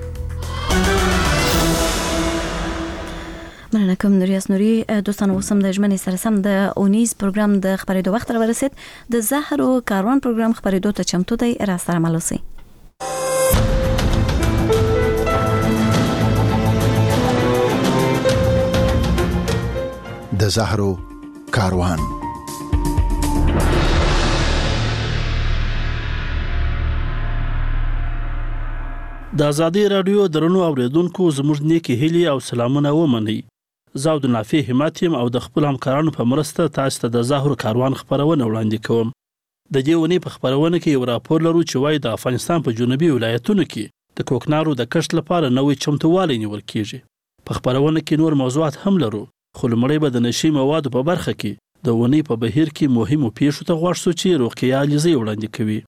S2: مننه کوم نوریاس نوري. دوستان اوسم د ژمنې سره سم د اونیز پروګرام د خبرېدو وخت را ورسید. د زهر او کاروان پروګرام خبرېدو ته چمتو دی. را سره ملوسي.
S1: د زهر او کاروان
S21: د ازادي رادیو درنو اوریدونکو زموږ نیکی هیلي او سلامونه ومنئ. زاود نافي هماتیم او د خپل همکارانو په مرسته تاسو ته د زهر کاروان خبرونه وړاندې کوم. د دې ونې په خبرونه کې یو راپور لرو چې وايي د افغانستان په جنوبي ولایتونو کې د کوکنارو د کښت لپاره نوې چمتووالی نیول کیږي. په خبرونه کې نور موضوعات هم لرو، خو لومړی به د نشي موادو په برخه کې د ونې په بهیر کې مهمو پیښو ته غوږ شو چې روغتیا لیزي وړاندې کوي.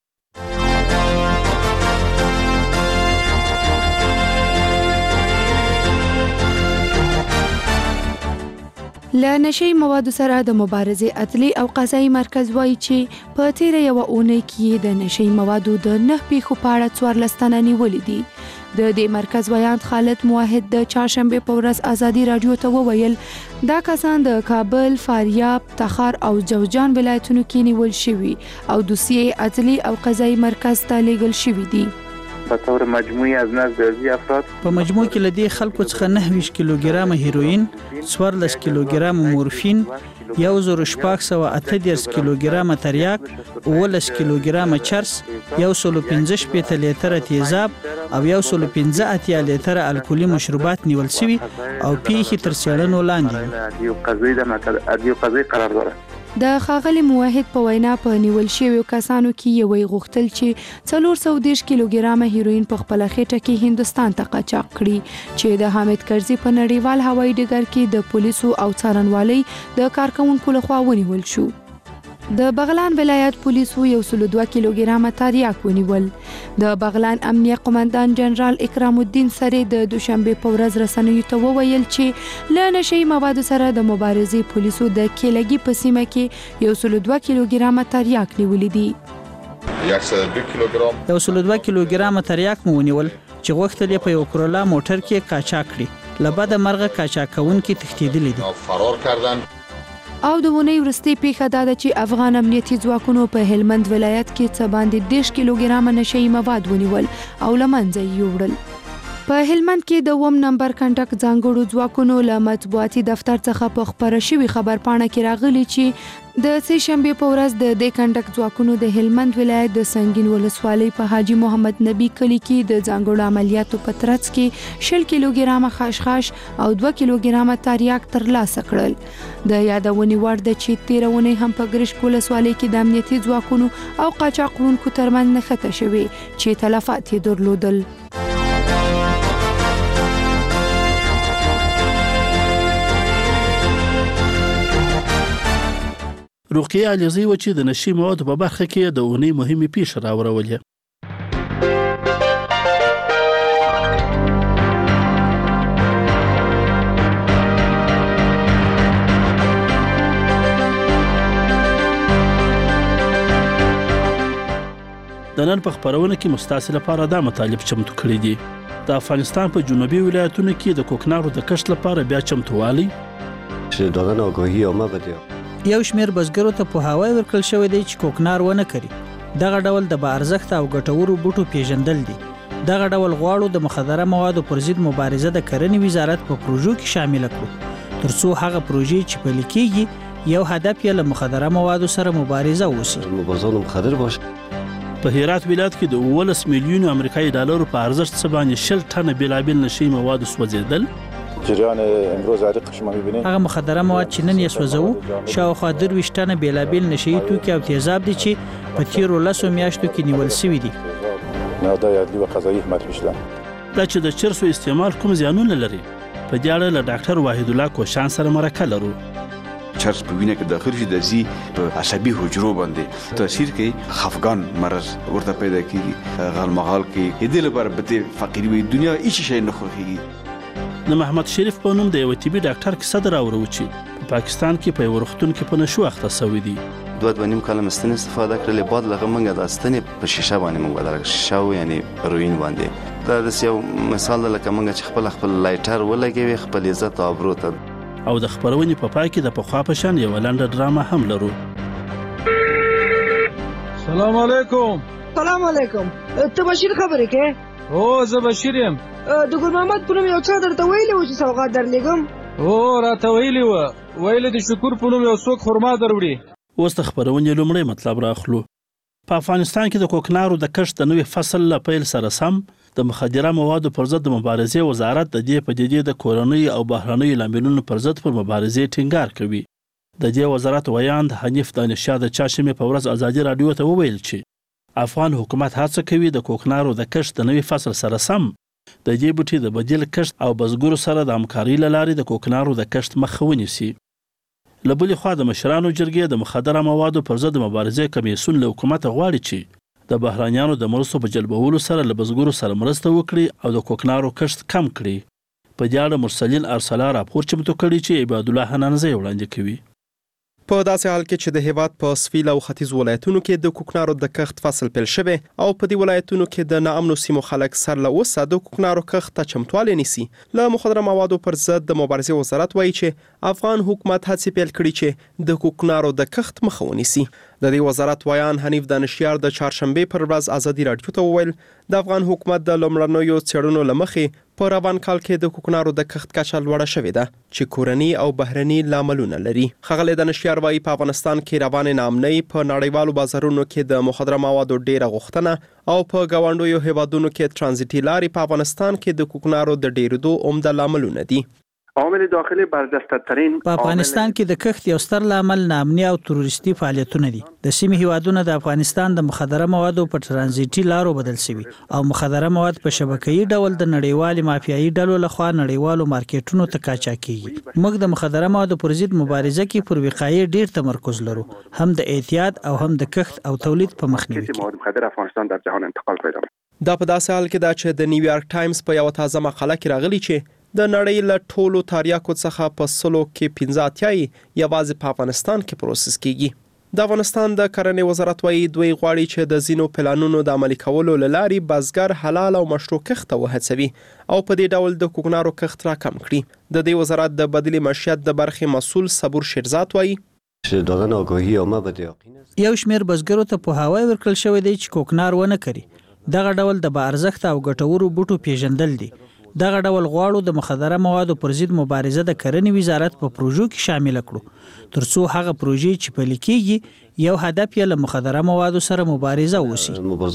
S22: له نشي موادو سره د مبارزې عدلي او قضایي مرکز وایي چې په تیره یو اونۍ کې د نشي موادو د 9 پیښو په اړه 14 تنه نیولې دي. د دې مرکز ویاند خالد موحد د چهارشنبه په ورځ ازادي رادیو ته وویل دا کسان د کابل، فاریاب، تخار او جوزجان ولایتونو کې نیول شوي او دوسیې عدلي او قضایي مرکز ته لیږل شوي دي.
S4: به طور مجموعي از نزد بعضی افراد
S5: په مجموع کې لدی خلکو څخه 9 کیلوګرام هیروین 14 کیلوګرام مورفین 1638 کیلوګرام تریاک 19 کیلوګرام چرس 115 لیتر تیزاب او 115 لیتر الکولي مشروبات نیول شوي او پیښې تر څېړنو لاندې
S4: ادیو قضیه قرار داره.
S22: د ښاغلي موحد په وینا په نیول شویو کسانو کې یوې غوښتل چې 410 کیلوګرام هیروین په خپله خېټه کې هندوستان ته قاچاق کړي چې د حامد کرزي په نړیوال هوایي ډګر کې د پولیسو او څارنوالۍ د کارکونکو لخوا ونیول شو. د بغلان ولایت پولیسو 102 کیلوګرام تریاک ونیول. د بغلان امنیه قومندان جنرال اکرام الدین سره د دوشنبه په ورځ رسنیو ته وویل چې له نشئی موادو سره د مبارزې پولیسو د کېلګي په سیمه کې 102 کیلوګرام تریاک نیولې دي.
S5: 102 کیلوګرام تریاک مو ونیول چې غوښتل یې په یو کرولا موټر کې قاچاق کړي. له بده مرغه قاچاقونکي تښتېدلي دي.
S4: فرار کردن.
S22: او د ونې وروستۍ پیښه دا ده چې افغان امنیتي ځواکونو په هلمند ولایت کې څه باندې 10 کیلوګرام نشئی مواد ونیول او له منځه یې یوړل. په هلمند کې د 9 نمبر کنټک ځانګړو ځواکونو له مطبوعاتي دفتر څخه په خبره شوي خبرپاڼه کې راغلي چې د سې شنبې په ورځ د دې کنټک ځواکونو د هلمند ولایت د سنگین ولسوالۍ په حاجی محمد نبی کلی کې د ځانګړو عملیاتو په ترڅ کې 10 کیلوګرام خاشخاش او 2 کیلوګرام تریاک ترلاسه کړل. د یادونې وړ ده چې 13 ونې هم په ګرشک ولسوالۍ کې د امنیتي ځواکونو او قاچاقونکو ترمنځ نښته شوې چې تلفات یې درلودل.
S21: روقیه علیزی و چې د نشي موادو په برخه کې د اونۍ مهمه پیښه راوړولې. د نن په خبرونه کې مستاسل لپاره دا مطالب چمتو کړی دي. د افغانستان په جنوبي ولایتونو کې د کوکنارو د کښت لپاره بیا چمتووالی
S23: چې دغه آگاهی آمده.
S5: یو شمیر بزګرو ته په هوای ورکړل شوی دی چې کوکنار ونه کړي. دغه ډول د با ارزښت او ګټورو بوټو پیژندل دي. دغه ډول غواړو د مخدره موادو پر ضد مبارزه د کرنې وزارت په پروژو کې شامل کړو ترڅو هغه پروژې چې پلي کیږي یو هدف یې له مخدره موادو سره مبارزه وشي.
S23: مبارزه مخدر باشه.
S21: په هرات ولایت کې د 18 میلیون امریکایي ډالرو په ارزښت څخه باندې 10 ټنه بېلابېل نشئی مواد سوځیدل.
S24: جریان امروز عریق شما می‌بینید
S5: هغه مخدره مواد چې نن یې سوځو شاوخوا 23 ټنه بېلابېل نشئی توکي او تیزاب دي چې په تیرو 10 میاشتو کې نیول شوي دي.
S24: مواد عدلي و قضایي حمایت شدن.
S21: دا چې د چرسو استعمال کوم زیانونه لري په دې اړه له ډاکټر واحد الله کوشان سره مرکه لرو.
S25: چرس په وینه کې داخل شي د زی په عصبي حجرو باندې تاثیر کوي. خفګان مرض ورته پیدا کیږي. غالمغال کې د دې لپاره به فقیر وي دنیا هیڅ شي نه خوښيږي.
S21: د محمد شریف په نوم د یو طبي ډاکټر کیسه دراوړو چې په پاکستان کې په ورختون کې په نشو اخته شوی دی.
S23: 2.5 کاله مستن استفاده کړل بعد لغه منګه د استنې په شیشه باندې منګه بدل شاو یعنی روین باندې. دا د یو مثال لکه منګه چې خپل لایټر ولګوي خپل عزت او ابرو ته.
S21: او د خبرونې په پای کې د پخوا په شان یو لنډه ډرامه هم لرو.
S26: سلام علیکم.
S27: سلام علیکم. ته بشیر خبرې کې؟
S26: او زه بشیر یم.
S27: د ګل محمد په نوم یو چا درته ویلی و چې سوغات درلېږم؟
S26: او راته ویلي وه ویلې د شکور په نوم یو څوک خرما دروړي.
S21: اوس د خبرونې لومړی مطلب راخلو. په افغانستان کې د کوکنارو د کښت د نوي فصل له پیل سره سم د مخدره موادو پر ضد د مبارزې وزارت د دې پدیدې د کورنۍ او بهرنۍ لاملونو پر ضد پر مبارزې ټینګار کوي. د دې وزارت ویاند حنیف دانشاه د چاشمې په ورځ ازادي رادیو ته وویل چې افغان حکومت هڅه کوي د کوکنارو د کښت د نوي فصل سره سم د دې بوټي د بدیل کښت او بزګرو سره د همکارۍ له لارې د کوکنارو د کښت مخه ونیسي. له بلې خوا د مشرانو جرګې د مخدره موادو پر ضد مبارزې کمیسیون له حکومته غواړي چې د بهرانیانو د مرستو په جلبولو سره له بزګرو سره مرسته وکړي او د کوکنارو کښت کم کړي. په دې اړه مرسلین ارسلا راپور چمتو کړی چې عباد الله حنانزی وړاندې کوي.
S6: په داسې حال کې چې د هیواد په سویل او ختیځ ولایتونو کې د کوکنارو د کښت فصل پیل شوی او په دې ولایتونو کې د ناامنو سیمو خلک سر له اوسه د کوکنارو کښت ته چمتوالی نیسي. له مخدره موادو پر ضد د مبارزې وزارت وایي چې افغان حکومت هڅې پیل کړي چې د کوکنارو د کښت مخه ونیسي. د دې وزارت ویان حنیف دانشیار د چهارشنبه پر ورځ ازادي راډیو ته وویل د افغان حکومت د لومړنیو څېړنو له مخې په روان کال کې د کوکنارو د کښت کچه لوړه شوې ده چې کورني او بهرني لاملونه لري. ښاغلی دانشیار وایي په افغانستان کې روانې ناامنۍ په نړیوالو بازارونو کې د مخدره موادو ډېره غوښتنه او په ګاونډیو هیوادونو کې ترانزیتي لارې په افغانستان کې د کوکنارو د ډېرېدو عمده لاملونه دي.
S4: عوامل داخلي برجسته‌ترین
S5: په افغانستان کې د کښت یو ستر لامل ناامني او تروریستي فعالیتونه دي. د سیمې هیوادونه د افغانستان د مخدره موادو په ترانزیتي لارو بدل شوي او مخدره مواد په شبکه‌ایي ډول د نړیوالې مافیایي ډلو لخوا نړیوالو مارکیټونو ته قاچاقېږي. موږ د مخدره موادو پر ضد مبارزه کې پر وقایې ډیر تمرکز لرو، هم د احتیاط او هم د کښت او تولید په مخنیوي کې.
S4: مواد مخدر افغانستان در جهان انتقال پیدا کړ.
S6: دا په داسې حال کې دا چې د نیویارک ټایمز په یو تازه مقاله کې راغلی چې د نړۍ له ټولو تریاکو څخه په 100 کې 15 یوازې په افغانستان کې پروسس کیږي. د افغانستان د کرنې وزارت وایي دوی غواړي چې د ځینو پلانونو د عملي کولو له لارې بزګر حلال او مشروع کښت ته وهڅوي او په دې ډول د کوکنارو کښت راکم کړي. د دې وزارت د بدیل معیشت د برخې مسؤل صبور شیرزاد وایي
S5: یو شمیر بزګرو ته پوهاوی ورکړل شوی دی چې کوکنار ونه کړي. دغه ډول د با ارزښت او ګټورو بوټو پیژندل دي. دغه ډول غواړو د مخدره موادو پر ضد مبارزه د کرنې وزارت په پروژو کې شامل کړو ترڅو هغه پروژې چې پلي کیږي یو هدف یې له مخدره موادو سره مبارزه وشي.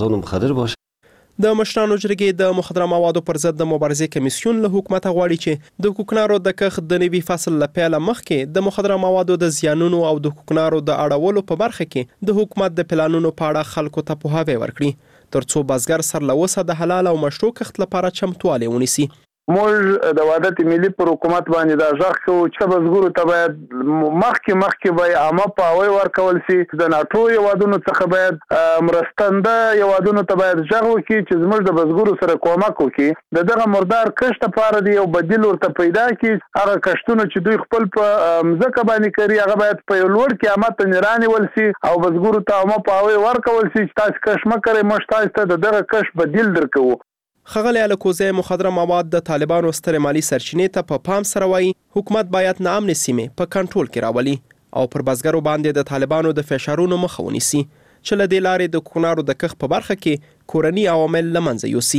S6: د مشرانو جرګې د مخدره موادو پر ضد د مبارزې کمیسیون له حکومت غواړي چې د کوکنارو د کښت د نوي فصل له پیله مخکې د مخدره موادو د زیانونو او د کوکنارو د اړولو په برخه کې د حکومت د پلانونو په اړه خلکو ته پوهاوی ورکړي ترڅو بزګر سر له اوسه د حلال او مشروع کښت لپاره چمتوالی ونیسي.
S4: موږ د وحدت ملي پر حکومت باندې دا ځخ کوو چې بزګرو ته باید مخکې به عامه پاوی ورکول شي. د ناټو هیوادونو څخه باید مرستنده هیوادونو ته باید ځخ وکړي چې زموږ د بزګرو سره کومک وکړي د دغه مردار کښت لپاره دی یو بدیل ورته پیدا کړي. هغه کښتونه چې دوی خپل په ځمکه باندې کوي هغه باید په یو لوړ قیمت نرانیول شي او بزګرو ته عامه پاوی ورکول شي چې تاسو کښت مه کوئ، موږ تاسو ته دغه کښت بدیل درکوو.
S6: ښاغلی الکوزی مخدره مواد د طالبانو سترې مالي سرچینې ته په پام سره وایي حکومت باید ناامنې سیمې په کنټرول کې راولي او پر بزګرو باندې د طالبانو د فشارونو مخه ونیسي چې له دې لارې د کوکنارو د کښت په برخه کې کورني عوامل له منځه یوسي.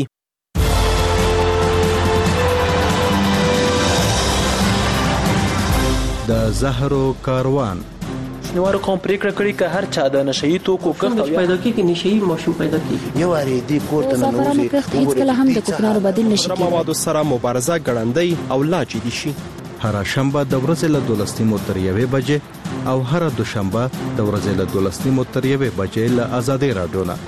S1: د زهرو کاروان
S16: شنوارو کوم پریکړه کړې چې هر چا د نشئی توکو کښت پیدا کیږي نشئی ماشوم پیدا کیږي
S7: یو اړې دی کوټه نه نوځي هیڅ کله هم د کوکنارو بدیل نشي
S6: کېدای. موادو سره مبارزه ګړندۍ او لا جدي شي.
S1: هر شنبه د ورځې له 12 تر 1 بجې او هر دوشنبه د ورځې له 12 تر 1 بجې له آزادۍ راډیو نه.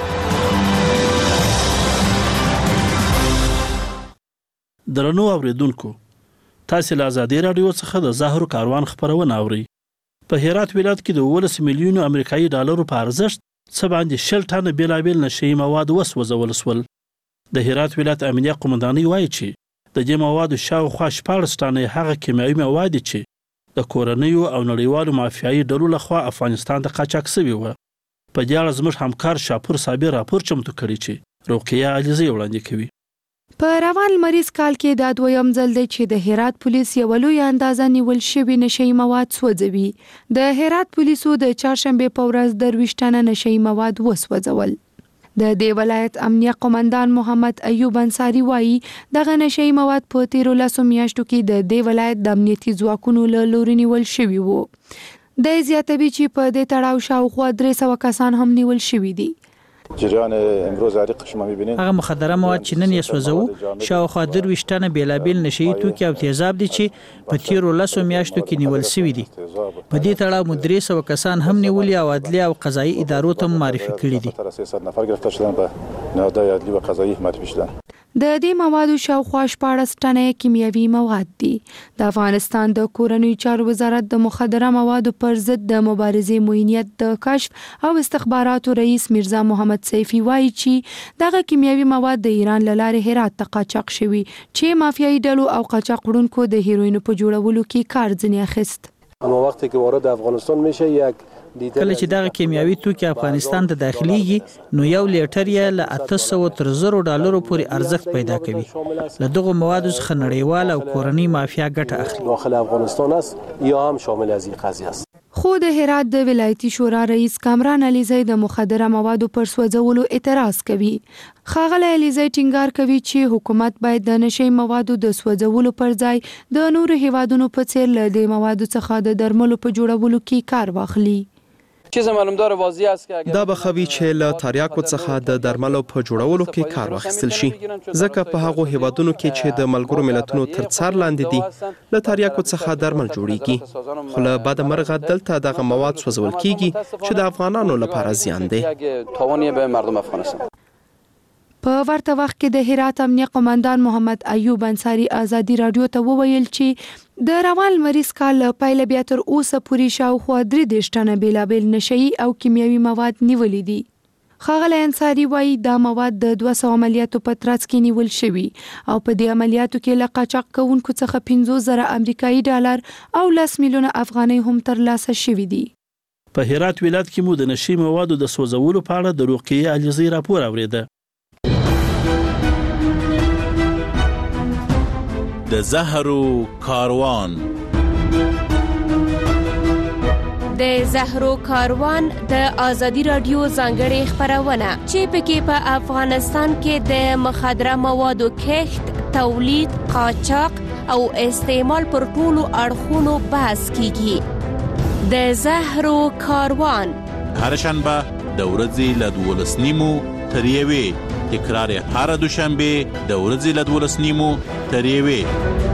S21: درنو اوریدونکو تاسو له آزادۍ راډیو څخه د زهرو کاروان خبرونه اورئ. په هرات ولایت کې د 12 میلیونو امریکایي ډالرو په ارزښت څه باندې 60 ټنه بیلابیل نشئی مواد وسوځول شول. د هرات ولایت امنیه قومندانۍ وایي چې د دې موادو شاوخوا 14 ټنه هغه کیمیاوي مواد چې د کورنیو او نړیوالو مافیایي ډلو لخوا افغانستان ته قاچاق شوي وو. په دې اړه زموږ همکار شاپور صابر راپور چمتو کړی چې روقیه علیزی وړاندې کوي.
S22: په روان لمریز کال کې دا دویم ځل دی چې د هرات پولیس یو لوی اندازه نیول شوي نشئی مواد سوځوي. د هرات پولیسو د چهارشنبه په ورځ 23 ټنه نشئی مواد وسوځول. د دې ولایت امنیه قومندان محمد ایوب انصاری وایي دغه نشئی مواد په 13 میاشتو کې د دې ولایت د امنیتي ځواکونو له لوري نیول شوي وو. د زیاتوي چې په دې تړاو شاوخوا 300 کسان هم نیول شوي دي.
S24: جریان امروز عریق شما می‌بینید
S5: هغه مخدره مواد چې نن یې سوځو شاوخوا 23 ټنه بیلابیل نشئی توکي او تیزاب دي چې په 13 میاشتو کې نیول شوي دي. په دې تړاو مو 300 کسان هم نیولي او عدلي او قضایي ادارو ته معرفي کړي دي. د دې موادو شاوخوا 14 ټنه کیمیاوي مواد دي. د افغانستان د کورنیو چارو وزارت د مخدره موادو پر ضد د مبارزې معینیت د کشف او استخباراتو رئیس میرزا محمد سیفی وایي چې دغه کیمیاوي مواد د ایران له لارې هرات ته قاچاق شوي چې مافیایي ډلو او قاچاق وړونکو د هیروینو په جوړولو کې کار ځنې اخیست.
S8: اما وقتی که وارد افغانستان میشه یک
S5: کله چې دغه کیمیاوي توکي افغانستان ته داخليږي نو یو لیټر یې له 800 تر 1000 ډالرو پورې ارزښت پیدا کوي. له دغه موادو څخه نړیوال او کورنۍ مافیا ګټه اخلي.
S8: داخل افغانستان است یا هم شامل از این قضیه است.
S22: خو د هرات د ولایتي شورا رئیس کامران علیزی د مخدره موادو پر سوځولو اعتراض کوي. ښاغلی علیزی ټینګار کوي چې حکومت باید د نشي موادو د سوځولو پر ځای د نورو هیوادونو په څیر له دې موادو څخه د درملو په جوړولو کې کار واخلي.
S26: چیز معلومدار واضح است که
S6: دا به خوي چې له تریاکو څخه د درملو په جوړولو کې کار واخیستل شي، ځکه په هغو هیوادونو کې چې د ملګرو ملتونو تر څار لاندې دي له تریاکو څخه درمل جوړیږي، خو له بده مرغه دلته دغه مواد سوځول کیږي چې د افغانانو لپاره زیان دی.
S26: تاوانی به مردم افغانستان.
S22: په ورته وخت کې د هرات امنیه قومندان محمد ایوب انصاری ازادي رادیو ته وویل چې د روان مریض کال پایله بیا تر اوسه پورې شاوخوا 3 ټنه بیلابیل نشئی او کیمیاوي مواد نیولې دي. ښاغلی انصاری وایي دا مواد د 200 عملیاتو په ترڅ کې نیول شوي او په دې عملیاتو کې له قاچاق کوونکو څخه 15,000 امریکایي ډالر او 10 میلیونه افغانۍ هم ترلاسه شوي دي.
S21: په هرات ولایت کې مو د نشئی موادو د سوځولو په اړه د روغتیايي علیزی راپور اوریده.
S9: د زهرو کاروان.
S10: د زهرو کاروان د آزادي رادیو ځانګړې خبرونه چې پکې په افغانستان کې د مخدره موادو کښت، تولید، قاچاق او استعمال پر ټولو اړخونو بحث کیږي. د زهرو کاروان
S9: هر شنبه د ورځې له 12:30 تر 1 تکرار هر دوشنبه د ورځې له 12:30 تر 1.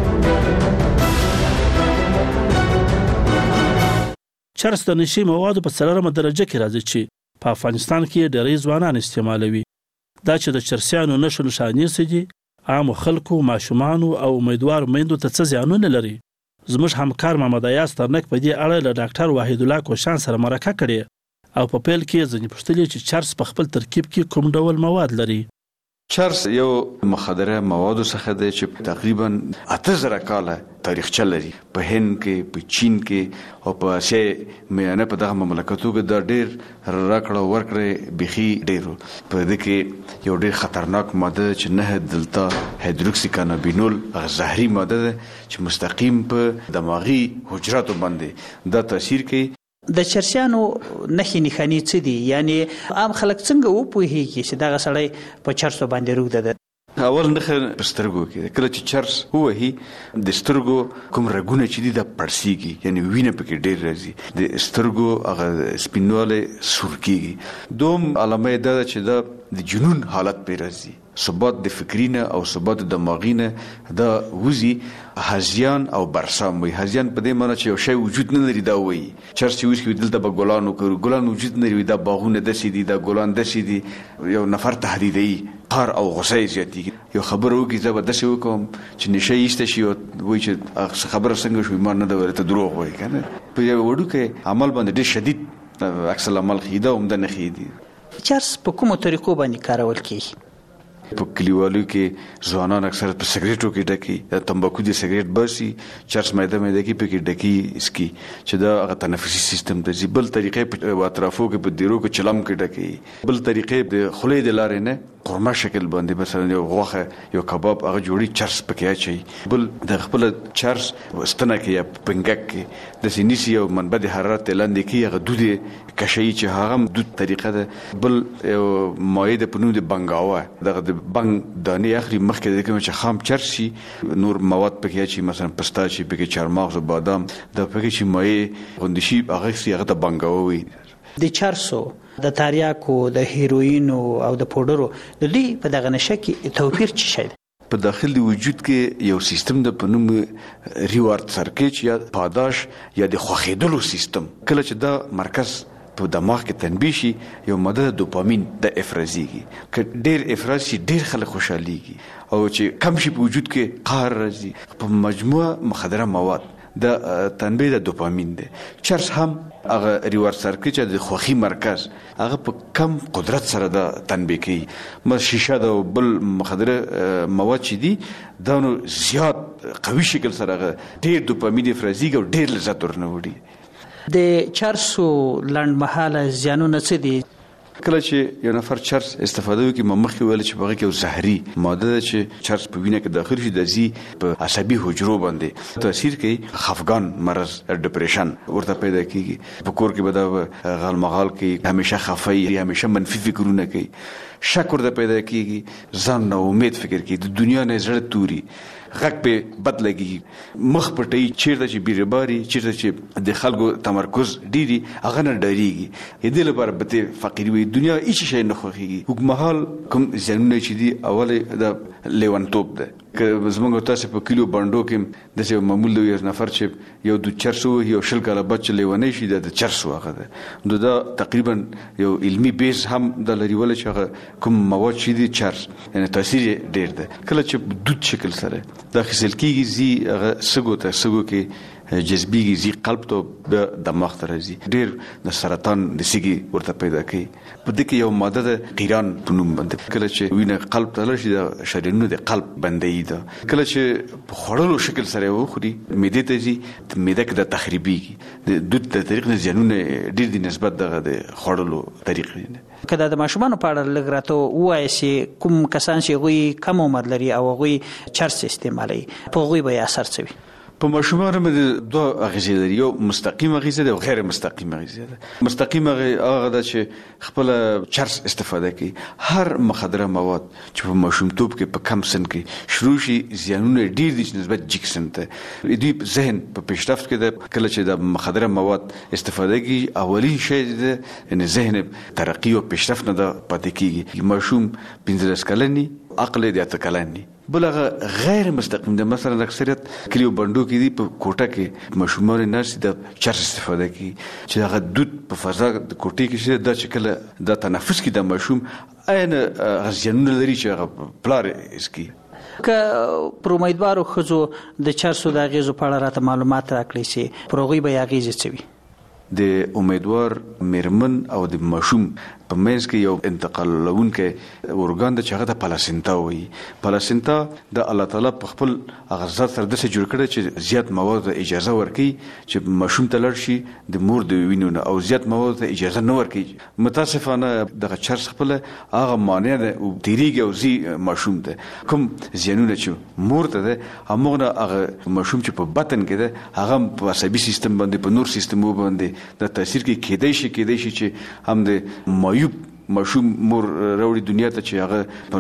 S21: چرس د نشي موادو په 3مه درجه کې راځي چې په افغانستان کې ډېری ځوانان استعمالوي. دا چې د چرسیانو نشو نشانې سدي عام خلکو، ماشومان او امیدوار میندو ته څه زیانونه لري. زموږ همکار محمد ایاز ترنک په دې اړه له ډاکټر وحید الله کوشان سره مرکه کړې او په پیل کې ځنې پوښتلې چې چرس په خپل ترکیب کې کوم ډول مواد لري.
S25: چرس یو مخدره موادو څخه دی چې تقریبا 8000 کاله تاریخچه لري. په هند کې، په چین کې او په اسیا میانه په دغه مملکتو کې دا ډېر راکړه ورکړه بيخي ډېرو. په دې کې یو ډېر خطرناک ماده چې نه دلتا هایدروکسی کانابینول زهري ماده ده چې مستقیم په دماغي حجراتو باندې دا تاثیر کوي.
S19: د چرسیانو نخي نخانی څه دي؟ یعنی عام خلک څنګه وپوهیږي چې دغه سړی په چرسو باندې روغ ده؟
S25: اول نخه په سترګو کې کله چې چرس وهي د سترګو کوم رګونه چې دي د پړسیږي، یعنی وینه پکې ډېر راځي، د سترګو هغه سپینواله سور کیږي. دوم علامه ده چې د جنون حالت پې راځي، ثبات د فکرینه او ثبات د دماغینه دا وزي. هزیان او برسام وي. هزیان په دې معنی چې یو شی وجود نه لري دا وایي. چرس چې وشي دلته به ګلان وکړو، ګلان وجود نه لري، دا باغونه دسي دي، دا ګلان دسي دي. یو نفر تهدیدي قهر او غصه زیاتیږي. یو خبر وکړي زه به داسې وکړم چې نشه ایسته شي وایي چې خبره څنګه شو ایمان نه ده ورته دروغ وایي که نه. په یو وړوکی عمل باندې ډېر شدید عکس العمل ښیي، دا همدا نه ښیي دي.
S19: چرس په کومو طریقو باندې کارول کیږي؟
S25: په کلیوالو کې ځوانان اکثر په سګریټو کې ډکی، تمباکو د سګریټ باسي، چرس میده کې پکې ډکی اسکی چې دا هغه تنفسي سیستم ته ځي. بل طریقې په اطرافو کې په دیرو کې چلم کې ډکی. بل طریقې د خولې د لارې نه قورمه شکل باندې مثلا یو غوښه، یو کباب هغه جوړي چرس پکې اچي. بل د خپل چرس وستنه کې یا پنګک کې د سینیسی او منبع د حرارت لاندې کې هغه دود کشي چې هغه دود طریقه ده. بل یو مایع د پنوم د بنګاوه دغه بنګ دانی اخري مخکې د کوم چې خام چرس شي، نور مواد پکې اچي، مثلا پستا چې پکې چارمغز او بادام د پکې چې مایع غوندشي هغه هغه ته بنګاوه وي.
S19: د چرسو، د تریاکو، د هیروینو او د پودرو د دوی په دغه نشه کې توپیر څه شي؟
S25: په داخل د وجود کې یو سیستم د پنوم ریوارد سرکټ یا پاداش یا د خوخیدلو سیستم. کله چې دا مرکز په دماغ کې تنبیه شي یو ماده دوپامین د افرازيږي. که ډېر افراز شي ډېر خلک خوشحاليږي، او چې کم شي په وجود کې قهر راځي. په مجموعه مخدره مواد د تنبیه د دوپامین ده. چرس هم هغه ریوارد سرکټ د خوخي مرکز هغه په کم قدرت سره د تنبیه کوي. شیشه د بل مخدره مواد چې دي دا نو زیات قوي شکل سره ډېر دوپامین افرازي او ډېر لذت ورنه وړي.
S19: د چرسو لنډمهاله زیانونه څه دي؟
S25: کله چې یو نفر چرس استفاده وکړي مخکې ویل چې هغه کې زهري ماده ده چې چرس په وینه کې داخل شي د زی په عصبي حجرو باندې تاثیر کوي. خفګان مرض ډیپریشن ورته پیدا کیږي. په کور کې به دا غالمغال کوي، همیشه خفای، همیشه منفي فکرونه کوي، شک ورته پیدا کیږي، ځان نه امید فکر کوي، د دنیا نه زړه توري، غږ په بد لګي، مخ پټي، چیرته چې بیرباري، چیرته چې د خلکو تمرکز ډيري هغه نه ډاریږي. دې لپاره به فقیر وي، دنیا هیڅ شي نه خوخيږي. حکومت کوم ځانونه چې دي اوله د لیوانتوب ده. که زمونږ تاسو په کلیو باندې کې د یو معمول یو نفر چې یو د چرسو یو شل کاله بچ لیونی شي د چرسو هغه ده نو دا تقریبا یو علمي بیس هم د لري ول چې کوم مواد چې دي چرس یعنی تاثیر ډیر ده. کله چې دود شکل سره د خسل کیږي زی هغه سګو ته سګو کې جذبيږي، زی قلب ته د دماغ ته راځي، ډیر د سرطان د سګي ورته پیدا کوي. په دې کې یو ماده ده قیران په نوم باندې کله چې وینه قلب ته لشي د شریانونو د قلب بندي ده. کله چې په خړلو شکل سره وخوري معده ته زی معده کې د تخریبيږي د دود د طریق نه زیانونه ډیر د نسبت د خړلو طریق نه.
S19: کله د ماشومان په اړه لګراته وایي چې کوم کسان چې غوي کم عمر لري او غوي چرس استعمالي په غوي به اثر کوي.
S25: په ماشومان باندې دوه اغیزې لري، یو مستقیم اغیزه ده او غیر مستقیم اغیزه ده. مستقیم هغه ده چې خپل چرس استفاده کوي. هر مخدره مواد چې په ماشومتوب کې په کم سن کې شروع شي زیانونه ډیر دي نسبت جګ سن ته دوی ذهن په پیشرفت کې ده. کله چې د مخدره مواد استفاده کوي اولین شی ده یعنی ذهن ترقی او پیشرفت نه ده پاتې کیږي. ماشوم 15 کلنی عقل دې اتکلنی بلغه غیر مستقیم ده. مثلا اکثریت کلیو بندو کې دي په کوټه کې ماشومان ناس د چرس استفاده کوي چې هغه دود په فضا د کوټې کې شي د شکل د تنفس کې د ماشوم عین غزيانونه لري چې هغه پلار اسکی.
S19: که پر امیدوارو خزو د چرسو د غیزو په اړه راته معلومات راکړي سي پروغي به غیزه چوي.
S25: د امیدوار مرمن او د ماشوم په منځ کې یو انتقال لونکې اورګان د چغه د پلاسینتا وي. پلاسینتا د الله تعالی په خپل غزا سره د جوړ کړي چې زیات مواد اجازه ورکړي چې ماشوم ته لړ شي د مور د وینونه او زیات مواد اجازه نه ورکړي. متاسفانه د چرس خپل هغه مانع ده او دیریږي او زی ماشوم ته کوم زیانونه چې مور ته ده همغه هغه ماشوم چې په بطن کې ده هغه په عصبي سیستم باندې په نور سیستمو باندې د تاثیر کې کېدای شي چې هم د معیوب ماشوم مور راوړي دنیا ته چې هغه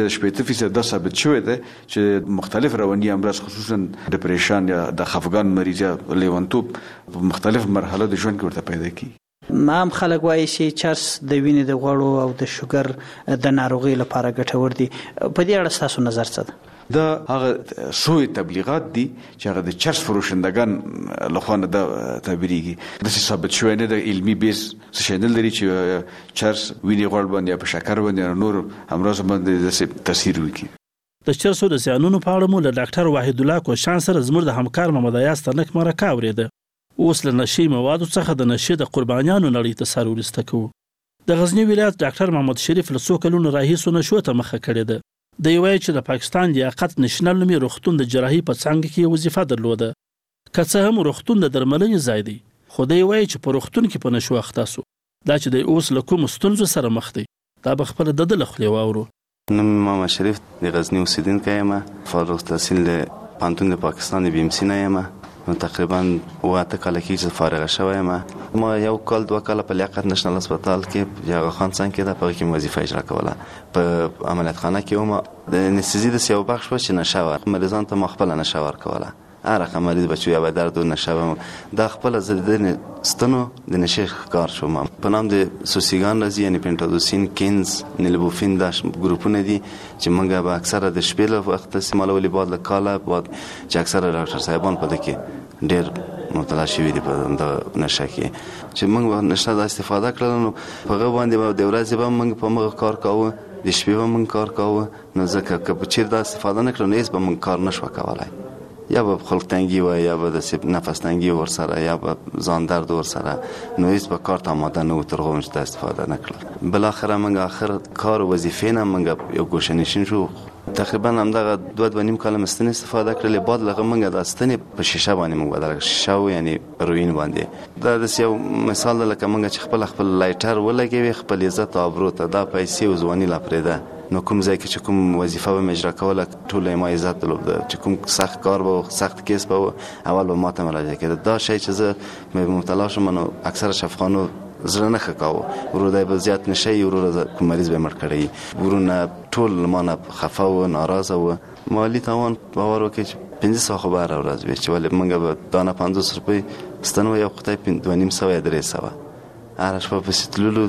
S25: 50% د ثابت شوی دی چې مختلف رواني امراض خصوصا ډیپریشن یا د خفګان مریض یا لیوانتوب په مختلف مرحله د ژوند کې ورته پیدا کیږي.
S19: مام خلک وایي چې چرس د وینې د غوړو او د شوګر د ناروغي لپاره ګټور دي. په دې اړه تاسو نظر څه ده؟
S25: دا هغه سوء تبلیغات دي چې هغه د چرس فروشندگان لخوا نه تعبیرېږي. د ثابت شوی نه د علمي بیس څه شی نه لري چې چرس وینې غوړ باندې په شکر باندې نور امراض باندې د تاثیر وکړي.
S21: د چرسو د زیانونو په اړه مو له ډاکټر وحید الله کوشان سره زموږ د همکار محمد ایاز ترنک مرکه اورېده. اوس له نشي موادو څخه د نشي د قربانیانو نړۍ ته سر ورسته کوو. د غزنی ولایت ډاکټر محمد شریف له څو کلونو راهیسې نشو ته مخه کړې ده. د یوای چې د پاکستان لیاقت نشنل نومي روغتون د جراحي په څنګه کې وظیفه درلوده. که څه هم روغتون د درملنې ځای دی خو د یوای چې په روغتون کې په نشو اخته سو دا چې د اوس له کوم ستونزو سره مخ دی دا به خپل د خولې واورو.
S23: نوم محمد شریف د غزنی اوسیدونکی یم. فارغ التحصیل د پانتون د پاکستان بی ام سی نه یم. تقریبا 8 کال کې فارغ شوم یم. ما یو کال 2 کال په لیاقت نشنل هسپتال کې یو خان څنګه کې د پاره کې وظیفه اجرا کوله. په عملیات خانه کې وم د انستزی د سیو بخش و چې نشاور مریضان ته مخبل نشاور کوله. هر مریض بچو یا درد و نشاور د خپل زدن ستنو د نشه کار شوم. په نام د سوسیګان راځي یعنی پنټادوسین کینز نیلبوفین د ګروپونه دي چې موږ به اکثره د شپې له وخت استعمالولې بعد له کاله بعد چې اکثره ډاکټر صاحبان په دکې ډېر مبتلا شوي دي په د نشه کې چې موږ نشه د استفاده کړل نو په هغه باندې د ورځې به موږ په موږ کار کوو د شپې به موږ کار کوو نو ځکه که چیرې دا استفاده نه کړو نو هېڅ به موږ کار نشو کولی. یا به خلق تنگی و یا به د نفس تنگی ورسره یا به ځان درد ورسره نو هیڅ به کار ته آماده نه و تر هغو چې استفاده نه کړل. بالاخره موږ آخر کار وظیفې نه موږ یو ګوشه نشین شو تقریبا همدغه 2.5 کال مستن استفاده کړل. بعد لغه منګه د ستنې په شیشه باندې موږ بدل شاو یعنی روین باندې. دا د یو مثال لکه منګه چې خپل لایټر ولګوي خپل عزت او ابرو ته دا پیسې وزونی لا پرېده نو کوم ځای کې چې کوم وظیفه به مجرا کوله ټول ما عزت درلود چې کوم سخت کار به سخت کیس به اول به ماته مراجعه کړه. دا شی چې زه مبتلا شوم نو اکثر شفقانو زړه نه خکاو ورودای به زیات نشي ورور کوم مریض به مړ کړی ورونه ټول مانه خفه و ناراضه و. مالی تاوان باور وکړي چې 500 خبر ورځ وی چې ولې منګه به دانه 50 روپۍ ستنو یو خدای 2.5 یا 300 هر شپه په ستلولو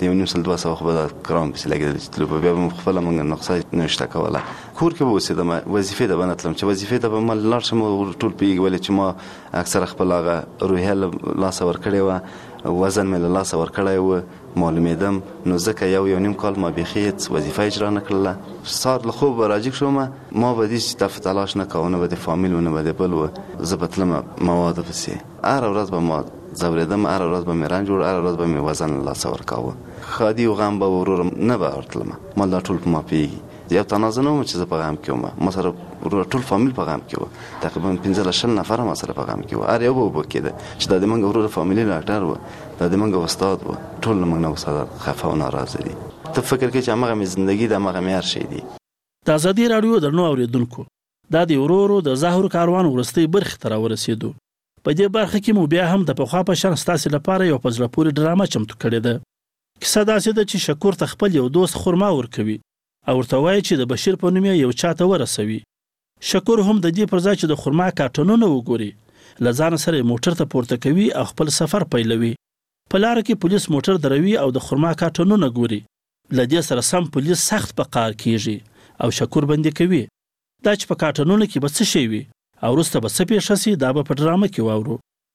S23: 2.5 خبر کرام بس لګیدل چې تلو بیا به خپل منګه نقصه نشته کوله. کور کې به اوسېدم وظیفه ده بنتلم چې وظیفه ده به مل لار شم ټول پیګ ولې چې ما اکثر خپل هغه روحي لاس ور کړی و وزن مې له لاس ور کړی و معلومېدم نو ځکه یو نیم کال ما بخیت وظیفه اجرا نه کړله. سار له خوب راجګ شوم ما به دې چې تلاش نه کوونه به د فامیل ونه به بل و زبطلم مواد پسې هر ورځ به ما زوریدم هر ورځ به مې رنج جوړ هر ورځ به مې وزن لاس ور کاوه. خادي او غم به ورور نه به ورتلم ما لا ټول په ما پیږي یو تنازع نه چې زه په غم کې وم ما سره ټول فامیل په غم کې و تقریبا 15 نفر ما سره په غم کې و هر یو به کېده چې د منګ ورور فامیلی ډاکټر و د منګ استاد و ټول منګ نو استاد خفه او ناراضه دي. ته فکر کې چې هغه مې ژوندۍ د هغه مې هر شي دي.
S21: د ازادي رادیو درنو اوریدونکو دا د ورورو د ظاهر کاروان ورستي برخه تر ورسېدو. په دې برخه کې مو بیا هم د پخوا په شان ستاسو لپاره یو پزله پوری ډرامه چمتو کړې ده. کیسه داسې ده چې شکور ته خپل یو دوست خرما ورکوي او ورته وایي چې د بشیر په نوم یو چاته ورسوي. شکور هم د دې پر ځای چې د خرما کارټونونه وګوري لزان سره موټر ته پورته کوي او خپل سفر پیلوي. په لار کې پولیس موټر دروي او د خرما کارټونونه ګوري. لدې سره سم پولیس سخت په قار کیږي او شکور باندې کوي دا چې په کارټونونه کې به څه شي وي او وروسته به څه پیښ شي دا به په ډرامه کې واورو.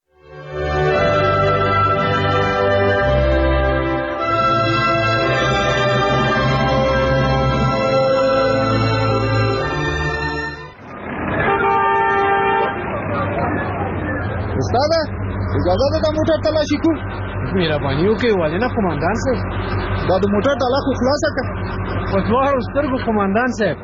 S12: استاد اجازه ده د موټر تلاشي کو مهرباني وکړئ ولې نه قومندان صاحب دا د موټر تالا خو خلاصه کړه په دوه سترګو قومندان صاحب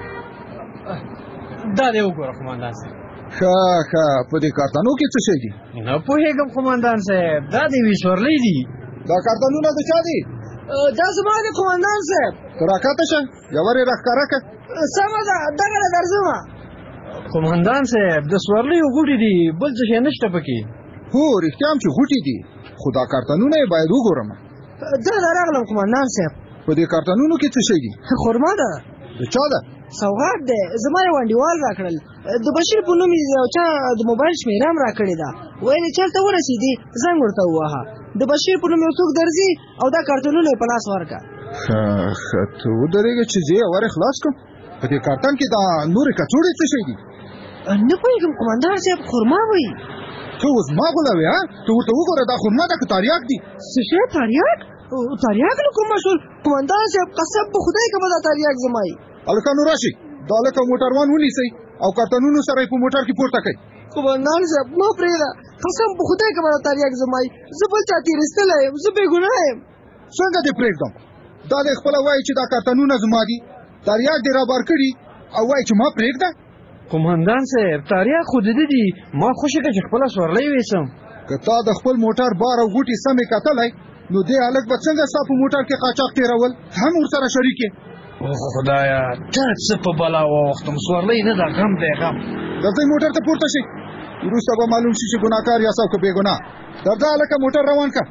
S12: دا دی وګوره قومندان صاحب ښه په دې کارتانو کې څه شي دي نه پوهېږم قومندان صاحب دا د یوې سورلۍ دي دا کارتانونه د چا دي دا زما دی قومندان صاحب ته راکاته شه یوه یې راښکاره کړه سمه ده دغه نه درځم قومندان صاحب د سورلیو غوټې دي بل څه شی نشته پکې هو رښتیا هم چې غوټې دي خو دا کارتانونه یې باید وګورم زه راغلم قومندان صاحب په دې کارتانونو کې څه شی دي خرما ده د چا ده سوغات دی زما یو انډیوال راکړل د بشیر په نوم یو چا د موبایل شمیره هم راکړې ده ویل یې چېرته ورسېدې زنګ ورته ووهه د بشیر په نوم یو څوک درځي او دا کارتونونه یې په لاس ورکړه ښه ته ودرېږه چې زه یې ور خلاص کړم په دې کارتن کې دا نورې کڅوړې څه شی دي نه پوهېږم قومندان صاحب خرما وایي ته اوس ما غولوې ته ورته وګوره دا خرما ده که تاریاک دي څه شی تاریاک تاریاک نو کوم مسؤل قومندان صاحب قسم په خدای که به دا تاریاک زما یي هلکانو راشئ دا لکه موټروان ونیسئ او کارتنونو سره یې په موټر کې پورته کړئ قومندان صاحب ما پرېږده قسم په خدای که به دا تاریاک زما یي زه بل چا تېرېستلی یم زه بېګناه یم څنګه دې پرېږدم دا دی خپله وایي چې دا کارتنونه زما دي تاریاک دې رابار کړي او وایي چې ما پرېږده قومندان صاحب تاریاک خو د ده دي ما خوښه کړه چې خپله سورلی ویسم که تا د خپل موټر بار او غوټې سمې کتلی نو دې هلک به څنګه ستا په موټر کې قاچاق تېرول هم ورسره شریک یې خدایا ته څه په بلا واوښتم سورلی نه ده غم دی غم درځئ موټر ته پورته شئ وروسته به معلوم شي چې ګناهکار یاست او که بېګناه درځه هلکه موټر روان کړه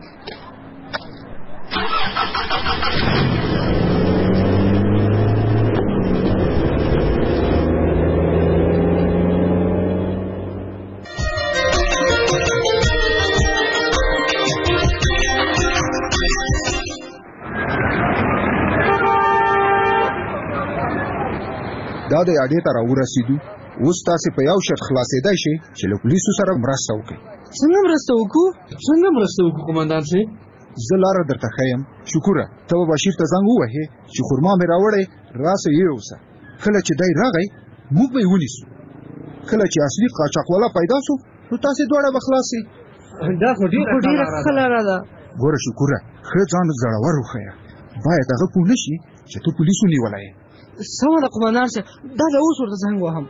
S12: دا د اډې ته راورسېدو اوس تاسې په یو شرط خلاصېدی شئ چې له پولیسو سره مرسته وکړئ څنګه مرسته وکړو قومندان صاحب زه لاره درته ښیم شکوره ته به بشیر ته زنګ ووهې چې خرما مې راوړی راسه یوسه کله چې دی راغی موږ به یې ونیسو کله چې اصلي قاچاقوالا پیدا سو نو تاسې دواړه به خلاصئ دا خو ډېره ښه لاره ده ګوره شکوره ښه ځان زړور وښیه باید هغه پوه نشي چې ته پولیسو نیولی یې.
S27: سمه ده قمندان صاحب، دا د اوس ورته زنګ وهم.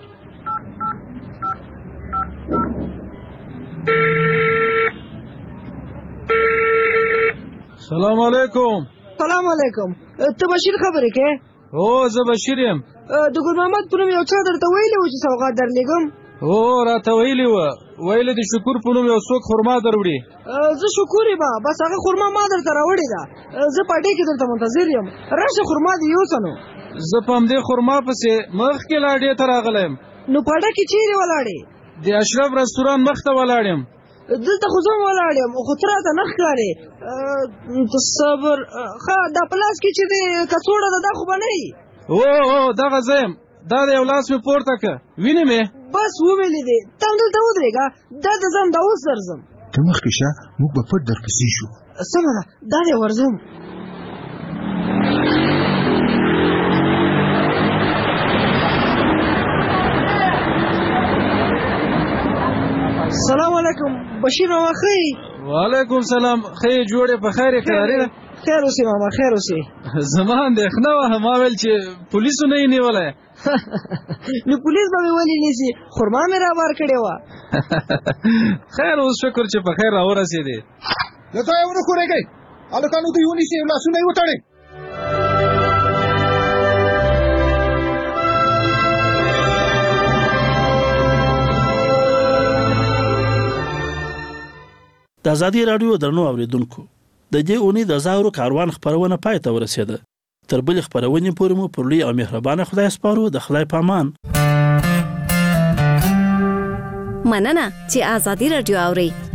S26: سلام علیکم.
S27: سلام علیکم. ته بشیر خبرې کې؟
S26: او زه بشیر یم.
S27: د ګل محمد په نوم یو چا درته ویلي و چې سوغات درلېږم؟
S26: او راته ویلي وه، ویلې د شکور په نوم یو څوک خرما دروړي.
S27: زه شکور یم، بس هغه خرما ما درته راوړې ده. زه په اډې کې درته منتظر یم، راشه خرما دې یوسه نو.
S26: زه په همدې خرما پسې مخکې لا اډې ته راغلی یم.
S27: نو په اډه کې چیرې ولاړې؟
S26: د اشرف رستوران مخ ته ولاړ یم.
S27: دلته خو زه هم ولاړ یم، خو ته راته نه ښکارې. صبر ښه، دا په لاس کې چې دی کڅوړه ده دا خو به نه وي؟
S26: او دغه زه یم، دا د یو لاس مې پورته که وینې مې.
S27: بس وویلې دې، ته همدلته ودرېږه، دا د ځم دا اوس درځم.
S12: ته مخکې شه، موږ به پټ درپسې شو.
S27: سمه ده، دا دی ورځم. سلام علیکم بشیر ماما، ښه یې؟
S26: وعلیکم سلام، ښه یې، جوړې په خیر یې، کراري ده؟
S27: خیر اوسې ماما، خیر اوسې.
S26: زما اندېښنه وه، ما ویل چې پولیسو نه یې نیولی.
S27: نو پولیس به مې ولې نیسي؟ خرما مې رابار کړې وه.
S26: خیر اوس شکر چې په خیر راورسېدې.
S12: له ځایه ونه ښورېږئ، هلکانو دوی ونیسئ، لاسونه یې وتړئ.
S21: د ازادي رادیو درنو اوریدونکو، د دې اونۍ د زاهرو کاروان خبرونه پای ته ورسېده. تر بلې خبرونې پورې مو پر لوی او مهربانه خدای سپارو. د خدای په امان.
S2: مننه چې ازادي رادیو اورئ.